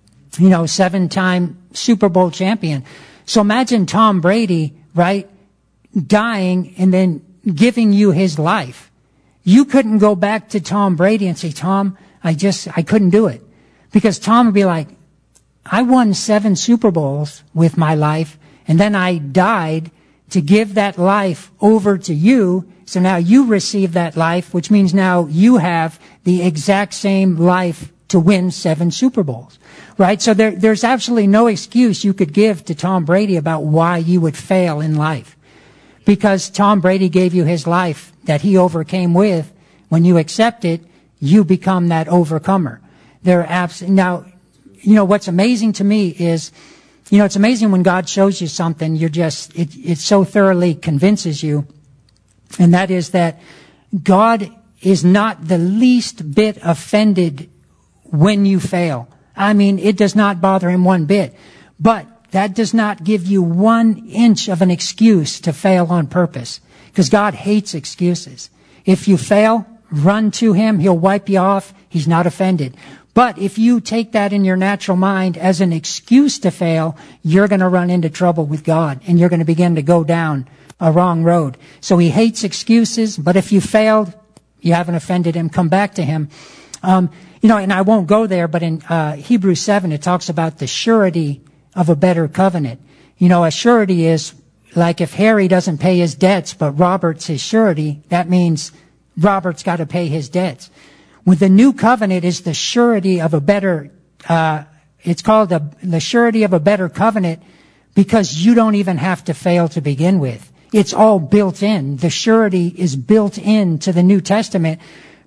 7-time Super Bowl champion. So imagine Tom Brady, right, dying and then giving you his life. You couldn't go back to Tom Brady and say, Tom, I couldn't do it. Because Tom would be like, I won 7 Super Bowls with my life, and then I died to give that life over to you. So now you receive that life, which means now you have the exact same life to win 7 Super Bowls, right? So there's absolutely no excuse you could give to Tom Brady about why you would fail in life. Because Tom Brady gave you his life that he overcame with. When you accept it, you become that overcomer. Now, what's amazing to me is, it's amazing when God shows you something, it so thoroughly convinces you. And that is that God is not the least bit offended when you fail. I mean, it does not bother him one bit. But that does not give you 1 inch of an excuse to fail on purpose. Because God hates excuses. If you fail, run to him. He'll wipe you off. He's not offended. But if you take that in your natural mind as an excuse to fail, you're going to run into trouble with God. And you're going to begin to go down a wrong road. So he hates excuses. But if you failed, you haven't offended him. Come back to him. And I won't go there, but in Hebrews 7, it talks about the surety of a better covenant. A surety is like if Harry doesn't pay his debts, but Robert's his surety, that means Robert's got to pay his debts. With the new covenant is the surety of a better, it's called the surety of a better covenant because you don't even have to fail to begin with. It's all built in. The surety is built into the New Testament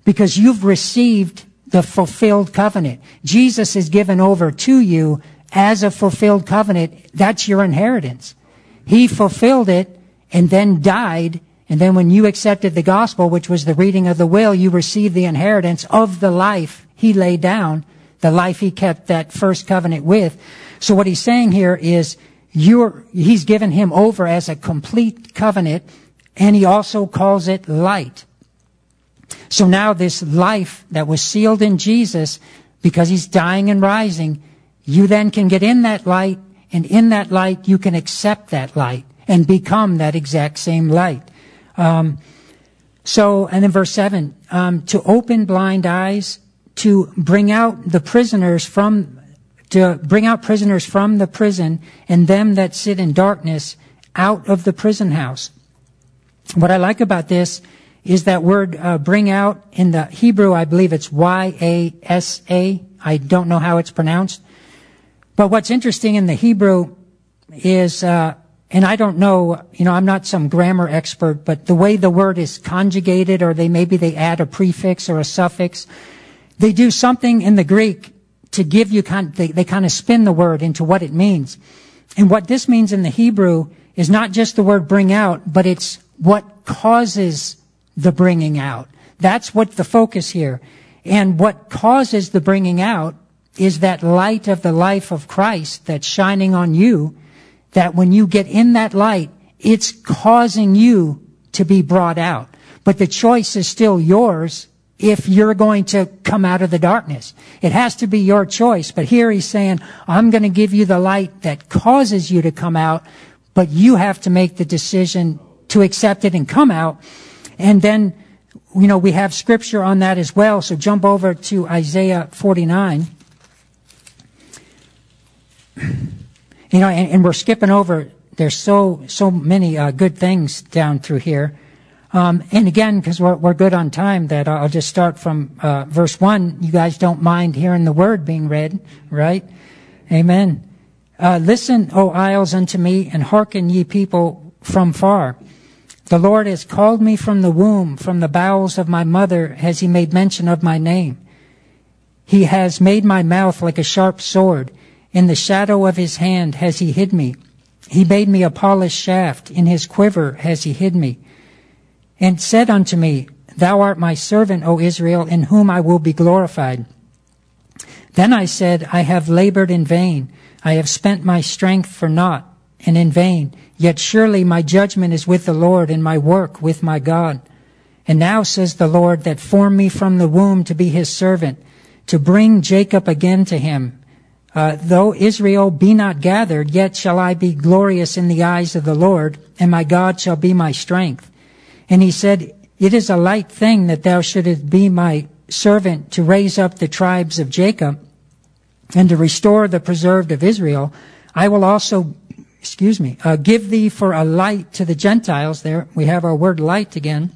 because you've received the fulfilled covenant. Jesus is given over to you as a fulfilled covenant. That's your inheritance. He fulfilled it and then died. And then when you accepted the gospel, which was the reading of the will, you received the inheritance of the life he laid down, the life he kept that first covenant with. So what he's saying here is he's given him over as a complete covenant, and he also calls it light. So now this life that was sealed in Jesus, because he's dying and rising, you then can get in that light, and in that light you can accept that light and become that exact same light. And in verse 7, to open blind eyes, to bring out prisoners from the prison, and them that sit in darkness out of the prison house. What I like about this is that word bring out. In the Hebrew, I believe it's Y-A-S-A. I don't know how it's pronounced. But what's interesting in the Hebrew is, and I don't know, I'm not some grammar expert, but the way the word is conjugated, or maybe they add a prefix or a suffix, they do something in the Greek to give you they kind of spin the word into what it means. And what this means in the Hebrew is not just the word bring out, but it's what causes the bringing out. That's what the focus here. And what causes the bringing out is that light of the life of Christ that's shining on you, that when you get in that light, it's causing you to be brought out. But the choice is still yours if you're going to come out of the darkness. It has to be your choice. But here he's saying, I'm going to give you the light that causes you to come out, but you have to make the decision to accept it and come out. And then, we have scripture on that as well. So jump over to Isaiah 49. And we're skipping over. There's so many good things down through here. And again, because we're good on time, that I'll just start from verse 1. You guys don't mind hearing the word being read, right? Amen. Listen, O isles, unto me, and hearken, ye people from far. The Lord has called me from the womb, from the bowels of my mother has he made mention of my name. He has made my mouth like a sharp sword. In the shadow of his hand has he hid me. He made me a polished shaft. In his quiver has he hid me. And said unto me, Thou art my servant, O Israel, in whom I will be glorified. Then I said, I have labored in vain. I have spent my strength for naught and in vain. Yet surely my judgment is with the Lord, and my work with my God. And now says the Lord, that formed me from the womb to be his servant, to bring Jacob again to him. Though Israel be not gathered, yet shall I be glorious in the eyes of the Lord, and my God shall be my strength. And he said, It is a light thing that thou shouldest be my servant, to raise up the tribes of Jacob, and to restore the preserved of Israel. I will also, give thee for a light to the Gentiles. There we have our word light again.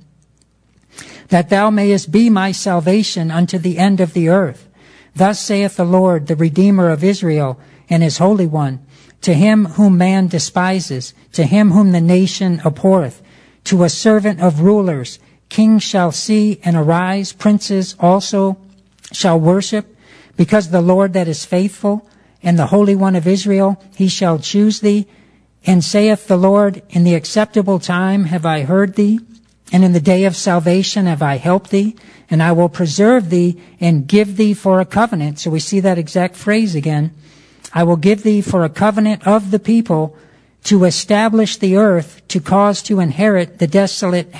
That thou mayest be my salvation unto the end of the earth. Thus saith the Lord, the Redeemer of Israel, and his Holy One, to him whom man despises, to him whom the nation abhorreth, to a servant of rulers, kings shall see and arise, princes also shall worship, because the Lord that is faithful, and the Holy One of Israel, he shall choose thee. And saith the Lord, in the acceptable time have I heard thee, and in the day of salvation have I helped thee, and I will preserve thee and give thee for a covenant. So we see that exact phrase again. I will give thee for a covenant of the people, to establish the earth, to cause to inherit the desolate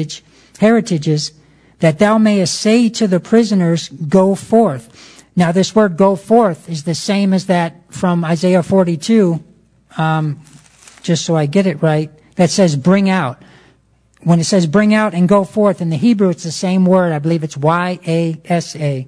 heritages, that thou mayest say to the prisoners, Go forth. Now this word go forth is the same as that from Isaiah 42, just so I get it right, that says bring out. When it says bring out and go forth, in the Hebrew it's the same word. I believe it's Y-A-S-A.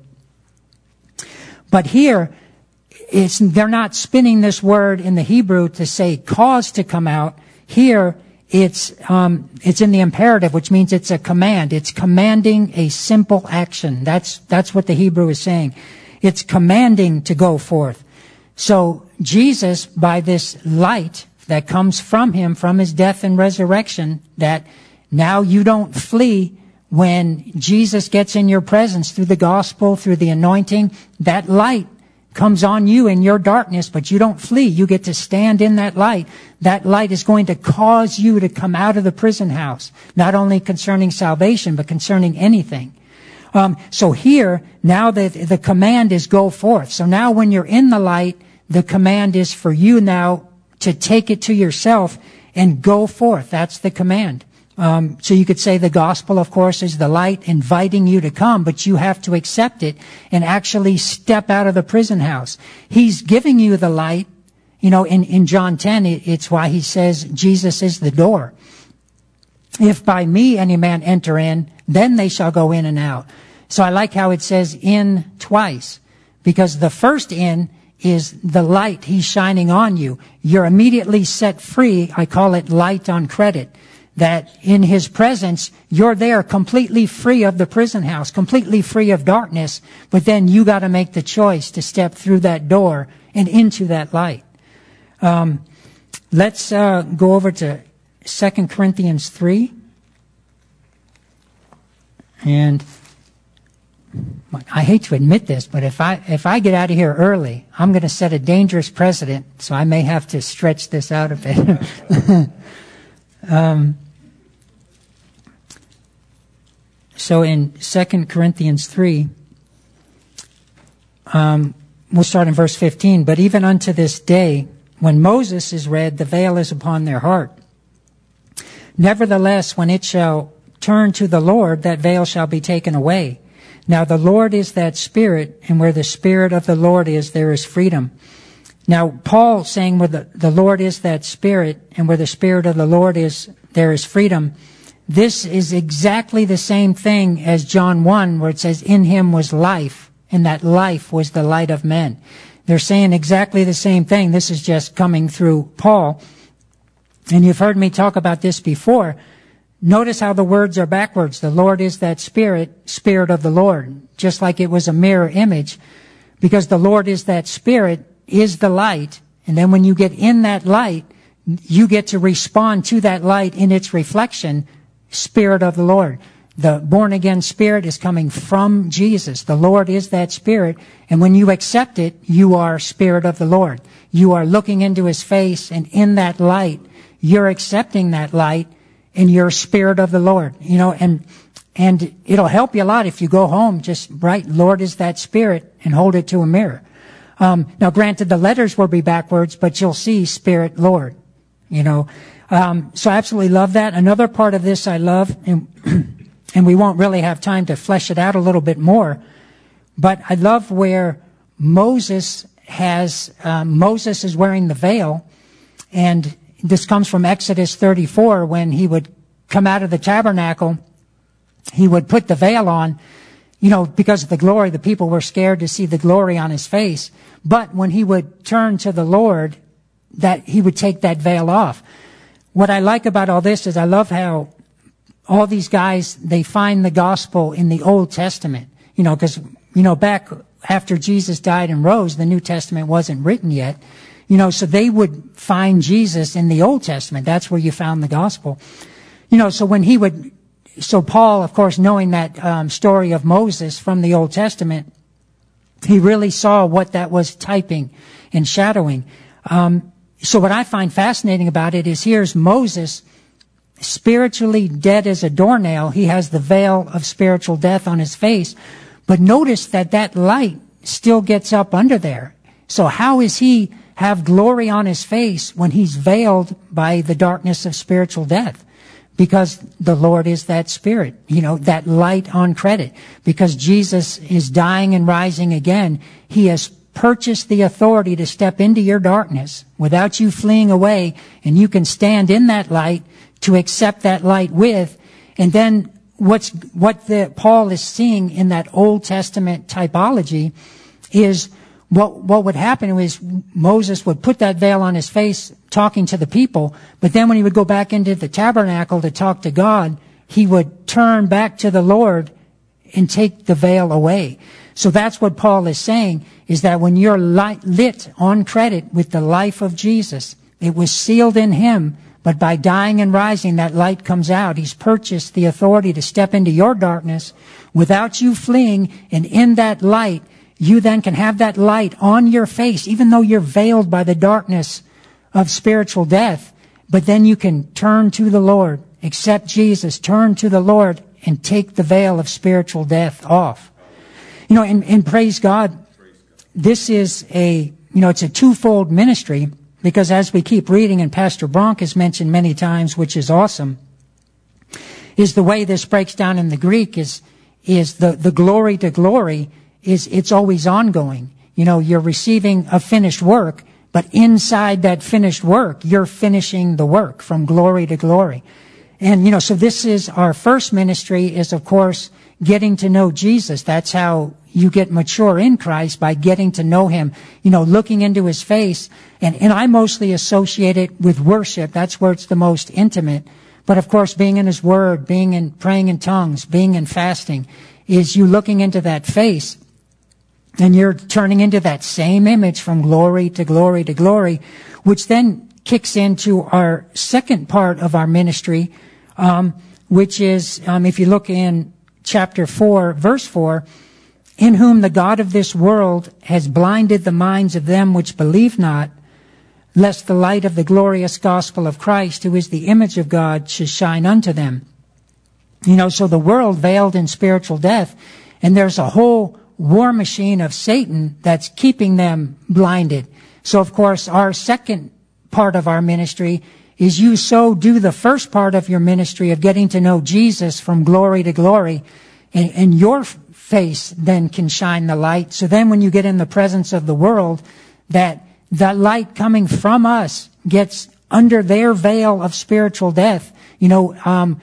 But here, they're not spinning this word in the Hebrew to say cause to come out. Here, it's in the imperative, which means it's a command. It's commanding a simple action. That's what the Hebrew is saying. It's commanding to go forth. So Jesus, by this light that comes from him, from his death and resurrection, that now you don't flee when Jesus gets in your presence through the gospel, through the anointing, that light comes on you in your darkness, but you don't flee. You get to stand in that light. That light is going to cause you to come out of the prison house, not only concerning salvation, but concerning anything. So here, now the command is go forth. So now when you're in the light, the command is for you now to take it to yourself and go forth. That's the command. So you could say the gospel, of course, is the light inviting you to come, but you have to accept it and actually step out of the prison house. He's giving you the light. You know, in John 10, it's why he says Jesus is the door. If by me any man enter in, then they shall go in and out. So I like how it says in twice, because the first in is the light he's shining on you. You're immediately set free. I call it light on credit. That in his presence, you're there completely free of the prison house, completely free of darkness, but then you got to make the choice to step through that door and into that light. Let's go over to 2 Corinthians 3. And I hate to admit this, but if I get out of here early, I'm going to set a dangerous precedent, so I may have to stretch this out a bit. So in 2 Corinthians 3, we'll start in verse 15. But even unto this day, when Moses is read, the veil is upon their heart. Nevertheless, when it shall turn to the Lord, that veil shall be taken away. Now the Lord is that Spirit, and where the Spirit of the Lord is, there is freedom. Now Paul saying where the Lord is that Spirit, and where the Spirit of the Lord is, there is freedom. This is exactly the same thing as John 1, where it says, in him was life, and that life was the light of men. They're saying exactly the same thing. This is just coming through Paul. And you've heard me talk about this before. Notice how the words are backwards. The Lord is that Spirit, Spirit of the Lord, just like it was a mirror image, because the Lord is that Spirit, is the light. And then when you get in that light, you get to respond to that light in its reflection, Spirit of the Lord. The born-again Spirit is coming from Jesus. The Lord is that Spirit. And when you accept it, you are Spirit of the Lord. You are looking into His face, and in that light, you're accepting that light, and you're Spirit of the Lord. You know, and it'll help you a lot if you go home, just write, Lord is that Spirit, and hold it to a mirror. Now granted, the letters will be backwards, but you'll see Spirit, Lord. You know, so I absolutely love that. Another part of this I love, and we won't really have time to flesh it out a little bit more, but I love where Moses is wearing the veil, and this comes from Exodus 34, when he would come out of the tabernacle, he would put the veil on, you know, because of the glory. The people were scared to see the glory on his face. But when he would turn to the Lord, that he would take that veil off. What I like about all this is I love how all these guys, they find the gospel in the Old Testament. You know, because, you know, back after Jesus died and rose, the New Testament wasn't written yet. You know, so they would find Jesus in the Old Testament. That's where you found the gospel. You know, so Paul, of course, knowing that story of Moses from the Old Testament, he really saw what that was typing and shadowing. So what I find fascinating about it is here's Moses spiritually dead as a doornail. He has the veil of spiritual death on his face. But notice that light still gets up under there. So how is he have glory on his face when he's veiled by the darkness of spiritual death? Because the Lord is that Spirit, you know, that light on credit. Because Jesus is dying and rising again, He has purchased the authority to step into your darkness without you fleeing away, and you can stand in that light to accept that light with. And then what Paul is seeing in that Old Testament typology is what would happen is Moses would put that veil on his face talking to the people, but then when he would go back into the tabernacle to talk to God, he would turn back to the Lord and take the veil away. So that's what Paul is saying, is that when you're lit on credit with the life of Jesus, it was sealed in Him But by dying and rising, that light comes out. He's purchased the authority to step into your darkness without you fleeing. And in that light, you then can have that light on your face, even though you're veiled by the darkness of spiritual death. But then you can turn to the Lord, accept Jesus, turn to the Lord, and take the veil of spiritual death off. You know, and praise God, this is it's a twofold ministry, because as we keep reading, and Pastor Bronk has mentioned many times, which is awesome, is the way this breaks down in the Greek is the glory to glory it's always ongoing. You know, you're receiving a finished work, but inside that finished work, you're finishing the work from glory to glory. And, you know, so this is our first ministry is, of course, getting to know Jesus. That's how you get mature in Christ, by getting to know Him, you know, looking into His face. And I mostly associate it with worship. That's where it's the most intimate. But of course, being in His Word, being in praying in tongues, being in fasting, is you looking into that face, and you're turning into that same image from glory to glory to glory, which then kicks into our second part of our ministry, which is, if you look in chapter 4, verse 4, in whom the God of this world has blinded the minds of them which believe not, lest the light of the glorious gospel of Christ, who is the image of God, should shine unto them. You know, so the world veiled in spiritual death, and there's a whole war machine of Satan that's keeping them blinded. So, of course, our second part of our ministry is you so do the first part of your ministry of getting to know Jesus from glory to glory, and your face then can shine the light. So then when you get in the presence of the world, that light coming from us gets under their veil of spiritual death, you know,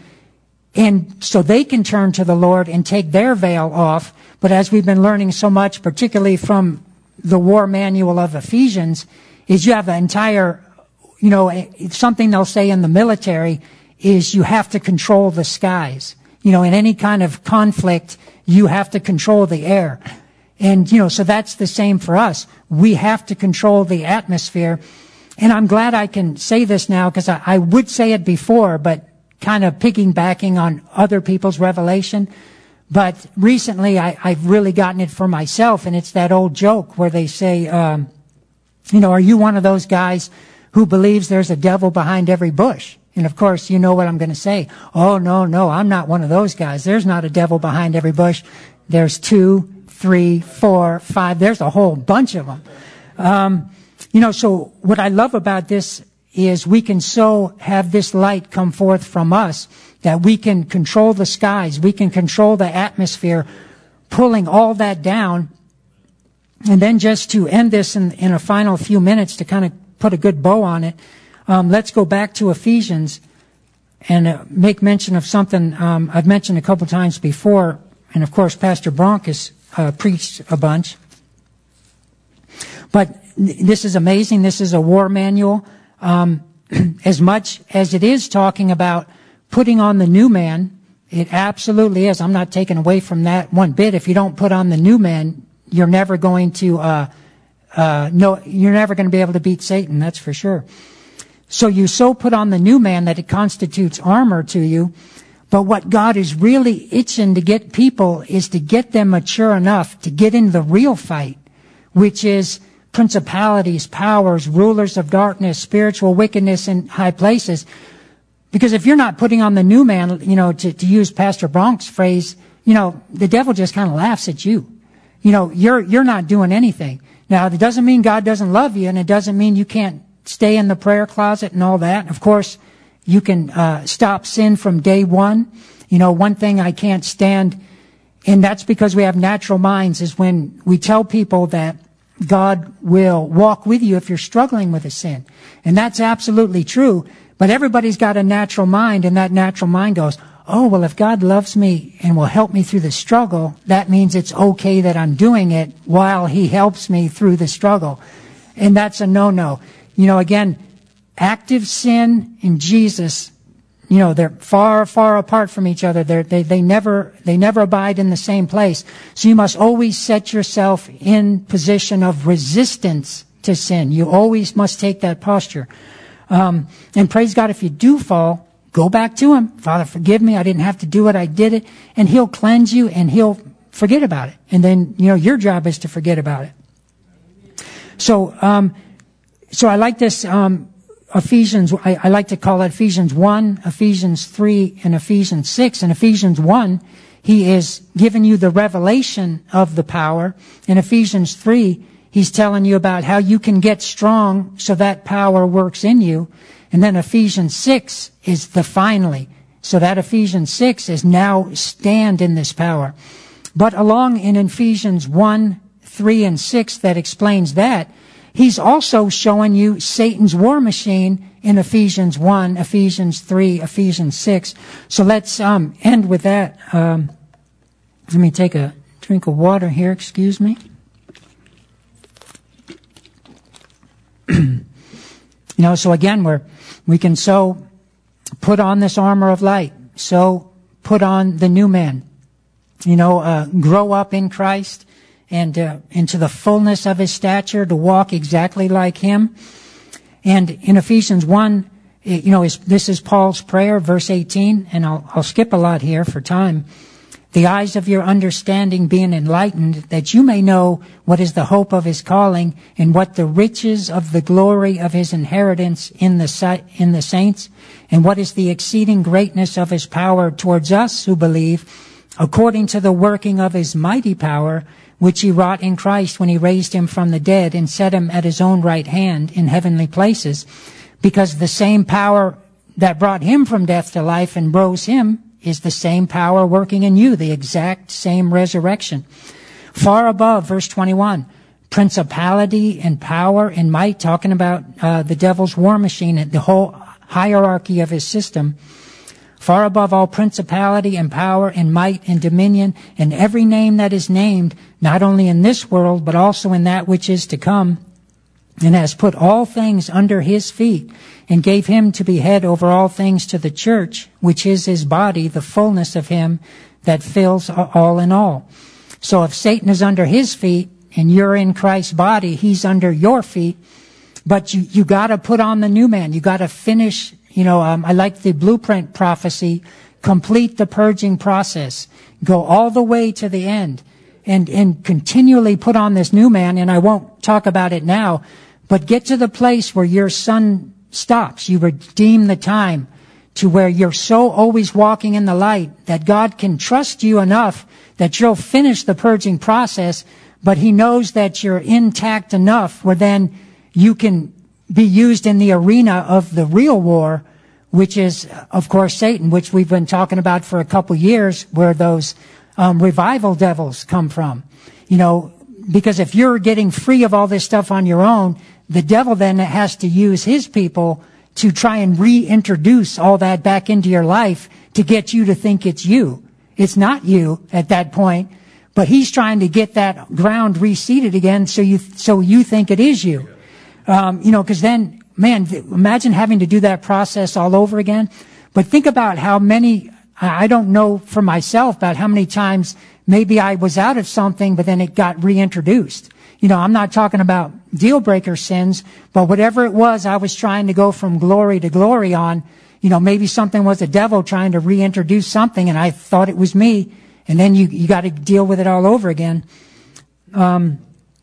and so they can turn to the Lord and take their veil off. But as we've been learning so much, particularly from the war manual of Ephesians, is you have an entire, you know, something they'll say in the military is you have to control the skies. You know, in any kind of conflict, you have to control the air. And, you know, so that's the same for us. We have to control the atmosphere. And I'm glad I can say this now, because I would say it before, but kind of piggybacking on other people's revelation. But recently I've really gotten it for myself, and it's that old joke where they say, you know, are you one of those guys who believes there's a devil behind every bush? And of course, you know what I'm going to say. Oh, no, I'm not one of those guys. There's not a devil behind every bush. There's 2, 3, 4, 5. There's a whole bunch of them. You know, so what I love about this is we can so have this light come forth from us that we can control the skies, we can control the atmosphere, pulling all that down. And then just to end this in a final few minutes, to kind of put a good bow on it, let's go back to Ephesians and make mention of something I've mentioned a couple times before, and of course Pastor Bronk has preached a bunch. But this is amazing. This is a war manual. As much as it is talking about putting on the new man, it absolutely is. I'm not taking away from that one bit. If you don't put on the new man, you're never going to you're never going to be able to beat Satan, that's for sure. So you so put on the new man that it constitutes armor to you. But what God is really itching to get people is to get them mature enough to get in the real fight, which is principalities, powers, rulers of darkness, spiritual wickedness in high places. Because if you're not putting on the new man, you know, to use Pastor Bronk's phrase, you know, the devil just kind of laughs at you. You know, you're not doing anything. Now, it doesn't mean God doesn't love you, and it doesn't mean you can't stay in the prayer closet and all that. Of course, you can stop sin from day one. You know, one thing I can't stand, and that's because we have natural minds, is when we tell people that God will walk with you if you're struggling with a sin. And that's absolutely true. But everybody's got a natural mind, and that natural mind goes, oh, well, if God loves me and will help me through the struggle, that means it's okay that I'm doing it while He helps me through the struggle. And that's a no-no. You know, again, active sin and Jesus, you know, they're far, far apart from each other. They never abide in the same place. So you must always set yourself in position of resistance to sin. You always must take that posture. And praise God, if you do fall, go back to Him. Father, forgive me. I didn't have to do it. I did it. And He'll cleanse you and He'll forget about it. And then, your job is to forget about it. So I like this, Ephesians, I like to call it Ephesians 1, Ephesians 3, and Ephesians 6. In Ephesians 1, he is giving you the revelation of the power. In Ephesians 3, he's telling you about how you can get strong so that power works in you. And then Ephesians 6 is the finally. So that Ephesians 6 is now stand in this power. But along in Ephesians 1, 3, and 6 that explains that, he's also showing you Satan's war machine in Ephesians 1, Ephesians 3, Ephesians 6. So let's end with that. Let me take a drink of water here, excuse me. So again, we can so put on this armor of light, so put on the new man, grow up in Christ and into the fullness of His stature, to walk exactly like Him. And in Ephesians 1, this is Paul's prayer, verse 18, and I'll skip a lot here for time. The eyes of your understanding being enlightened, that you may know what is the hope of His calling, and what the riches of the glory of His inheritance in the saints, and what is the exceeding greatness of His power towards us who believe, according to the working of His mighty power, which He wrought in Christ when He raised Him from the dead and set Him at His own right hand in heavenly places, because the same power that brought Him from death to life and rose Him is the same power working in you, the exact same resurrection. Far above, verse 21, principality and power and might, talking about the devil's war machine and the whole hierarchy of his system. Far above all principality and power and might and dominion and every name that is named, not only in this world, but also in that which is to come, and has put all things under His feet, and gave Him to be head over all things to the church, which is His body, the fullness of Him that fills all in all. So if Satan is under his feet and you're in Christ's body, he's under your feet. But you got to put on the new man. You got to finish. I like the blueprint prophecy. Complete the purging process. Go all the way to the end, and continually put on this new man. And I won't talk about it now, but get to the place where your sun stops. You redeem the time to where you're so always walking in the light that God can trust you enough that you'll finish the purging process, but He knows that you're intact enough where then you can be used in the arena of the real war, which is, of course, Satan, which we've been talking about for a couple years, where those revival devils come from. Because if you're getting free of all this stuff on your own, the devil then has to use his people to try and reintroduce all that back into your life to get you to think it's you. It's not you at that point, but he's trying to get that ground reseeded again so you think it is you. Because then, man, imagine having to do that process all over again. But think about how many, I don't know for myself about how many times maybe I was out of something, but then it got reintroduced. I'm not talking about deal breaker sins, but whatever it was, I was trying to go from glory to glory on. Maybe something was the devil trying to reintroduce something and I thought it was me. And then you got to deal with it all over again. And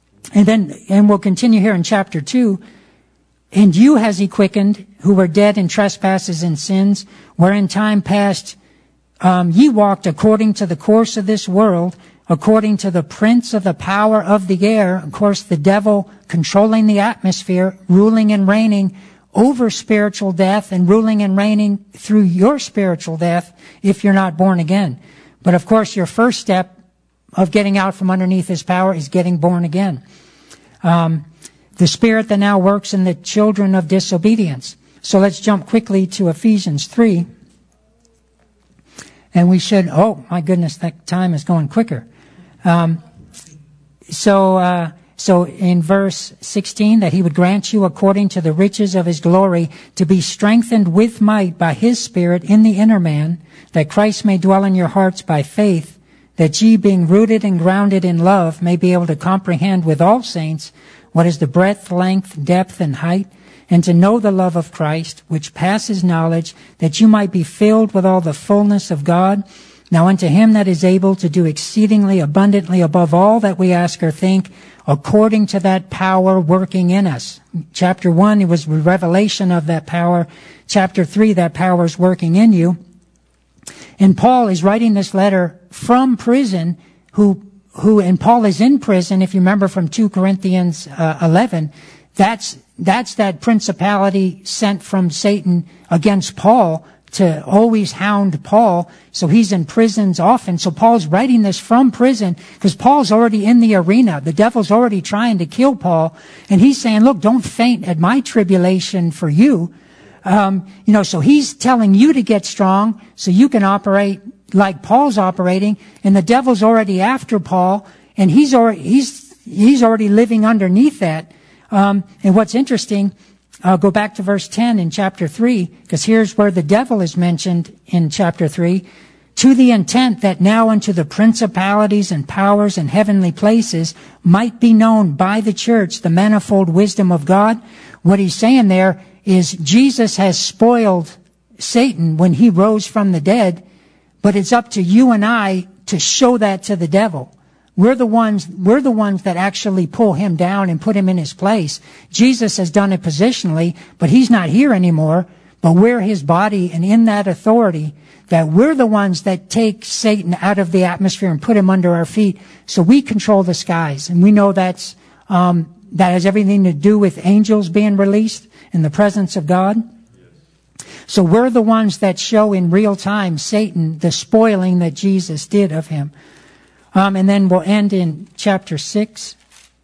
we'll continue here in chapter 2. And you has He quickened, who were dead in trespasses and sins, where in time past ye walked according to the course of this world, according to the prince of the power of the air, of course the devil controlling the atmosphere, ruling and reigning over spiritual death and ruling and reigning through your spiritual death if you're not born again. But of course your first step of getting out from underneath His power is getting born again. The spirit that now works in the children of disobedience. So let's jump quickly to Ephesians 3. And we should, oh my goodness, that time is going quicker. So in verse 16, that He would grant you according to the riches of His glory to be strengthened with might by His Spirit in the inner man, that Christ may dwell in your hearts by faith, that ye being rooted and grounded in love may be able to comprehend with all saints what is the breadth, length, depth, and height, and to know the love of Christ, which passes knowledge, that you might be filled with all the fullness of God. Now unto him that is able to do exceedingly abundantly above all that we ask or think, according to that power working in us. Chapter 1, it was revelation of that power. Chapter 3, that power is working in you. And Paul is writing this letter from prison, and Paul is in prison, if you remember from 2 Corinthians 11, that's that principality sent from Satan against Paul to always hound Paul. So he's in prisons often. So Paul's writing this from prison because Paul's already in the arena. The devil's already trying to kill Paul. And he's saying, look, don't faint at my tribulation for you. So he's telling you to get strong so you can operate like Paul's operating. And the devil's already after Paul. And he's already living underneath that. And what's interesting, I'll go back to verse 10 in chapter 3, because here's where the devil is mentioned in chapter 3. To the intent that now unto the principalities and powers in heavenly places might be known by the church the manifold wisdom of God. What he's saying there is Jesus has spoiled Satan when he rose from the dead, but it's up to you and I to show that to the devil. We're the ones that actually pull him down and put him in his place. Jesus has done it positionally, but he's not here anymore. But we're his body, and in that authority, that we're the ones that take Satan out of the atmosphere and put him under our feet. So we control the skies. And we know that has everything to do with angels being released in the presence of God. So we're the ones that show in real time Satan the spoiling that Jesus did of him. And then we'll end in chapter 6.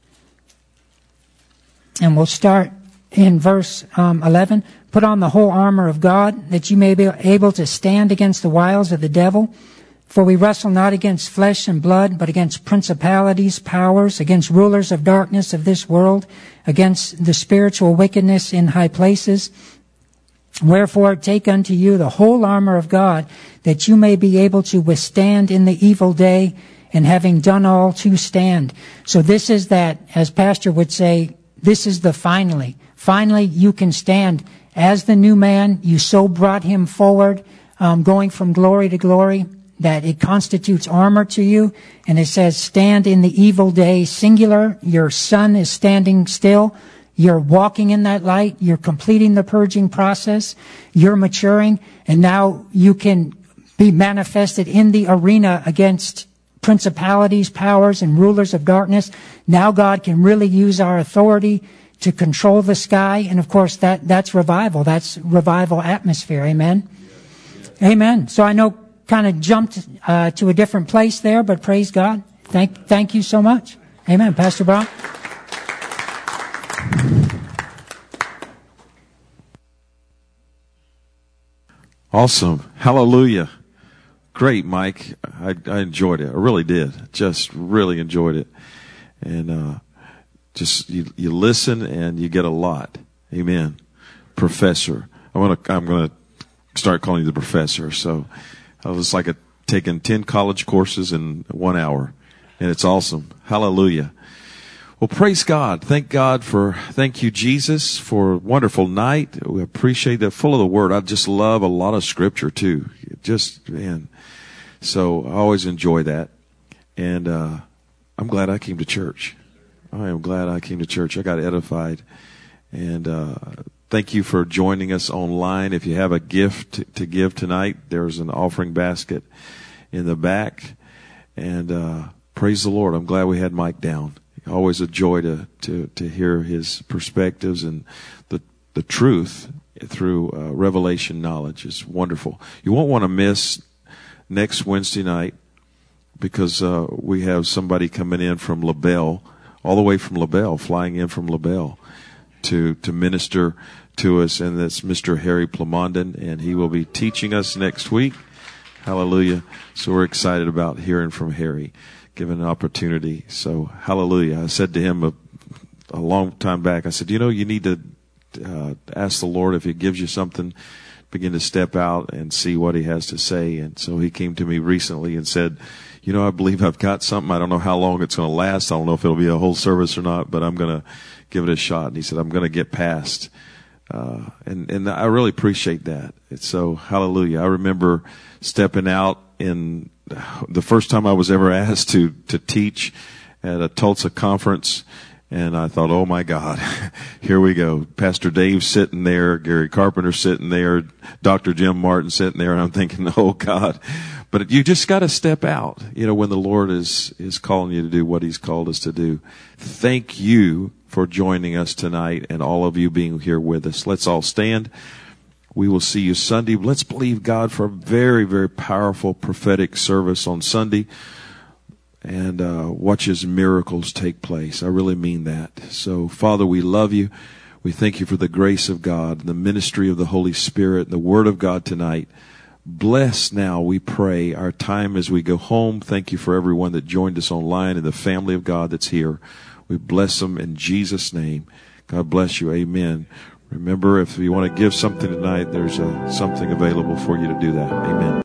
And we'll start in verse 11. Put on the whole armor of God, that you may be able to stand against the wiles of the devil. For we wrestle not against flesh and blood, but against principalities, powers, against rulers of darkness of this world, against the spiritual wickedness in high places. Wherefore take unto you the whole armor of God, that you may be able to withstand in the evil day, and having done all to stand. So this is that, as Pastor would say, this is the finally. Finally, you can stand as the new man. You so brought him forward, going from glory to glory, that it constitutes armor to you. And it says, stand in the evil day, singular. Your sun is standing still. You're walking in that light. You're completing the purging process. You're maturing. And now you can be manifested in the arena against principalities, powers, and rulers of darkness. Now God can really use our authority to control the sky. And of course, that's revival. That's revival atmosphere. Amen? Amen. So I know kind of jumped to a different place there, but praise God. Thank you so much. Amen. Pastor Brown. Awesome. Hallelujah. Great, Mike. I enjoyed it. I really did. Just really enjoyed it. And just you listen and you get a lot. Amen. Professor. I'm gonna start calling you the professor. So I was like taking 10 college courses in 1 hour, and it's awesome. Hallelujah. Well, praise God. Thank you, Jesus, for a wonderful night. We appreciate that. Full of the Word. I just love a lot of Scripture too. Man. So I always enjoy that. And I'm glad I came to church. I am glad I came to church. I got edified. And thank you for joining us online. If you have a gift to give tonight, there's an offering basket in the back. And praise the Lord. I'm glad we had Mike down. Always a joy to hear his perspectives, and the truth through revelation knowledge is wonderful. You won't want to miss next Wednesday night, because we have somebody coming in from LaBelle, all the way from LaBelle, flying in from LaBelle to minister to us, and that's Mr. Harry Plamondon, and he will be teaching us next week. Hallelujah. So we're excited about hearing from Harry, given an opportunity. So hallelujah. I said to him a long time back, I said, you need to ask the Lord if he gives you something, begin to step out and see what he has to say. And so he came to me recently and said, I believe I've got something. I don't know how long it's going to last. I don't know if it'll be a whole service or not, but I'm going to give it a shot. And he said, I'm going to get past And I really appreciate that. It's so, hallelujah. I remember stepping out in the first time I was ever asked to teach at a Tulsa conference. And I thought, oh my God, here we go. Pastor Dave sitting there, Gary Carpenter sitting there, Dr. Jim Martin sitting there. And I'm thinking, oh God, but you just got to step out, when the Lord is calling you to do what he's called us to do. Thank you for joining us tonight and all of you being here with us. Let's all stand. We will see you Sunday. Let's believe God for a very, very powerful prophetic service on Sunday. And watch his miracles take place. I really mean that. So, Father, we love you. We thank you for the grace of God, the ministry of the Holy Spirit, the Word of God tonight. Bless now, we pray, our time as we go home. Thank you for everyone that joined us online and the family of God that's here. We bless them in Jesus' name. God bless you. Amen. Remember, if you want to give something tonight, there's something available for you to do that. Amen.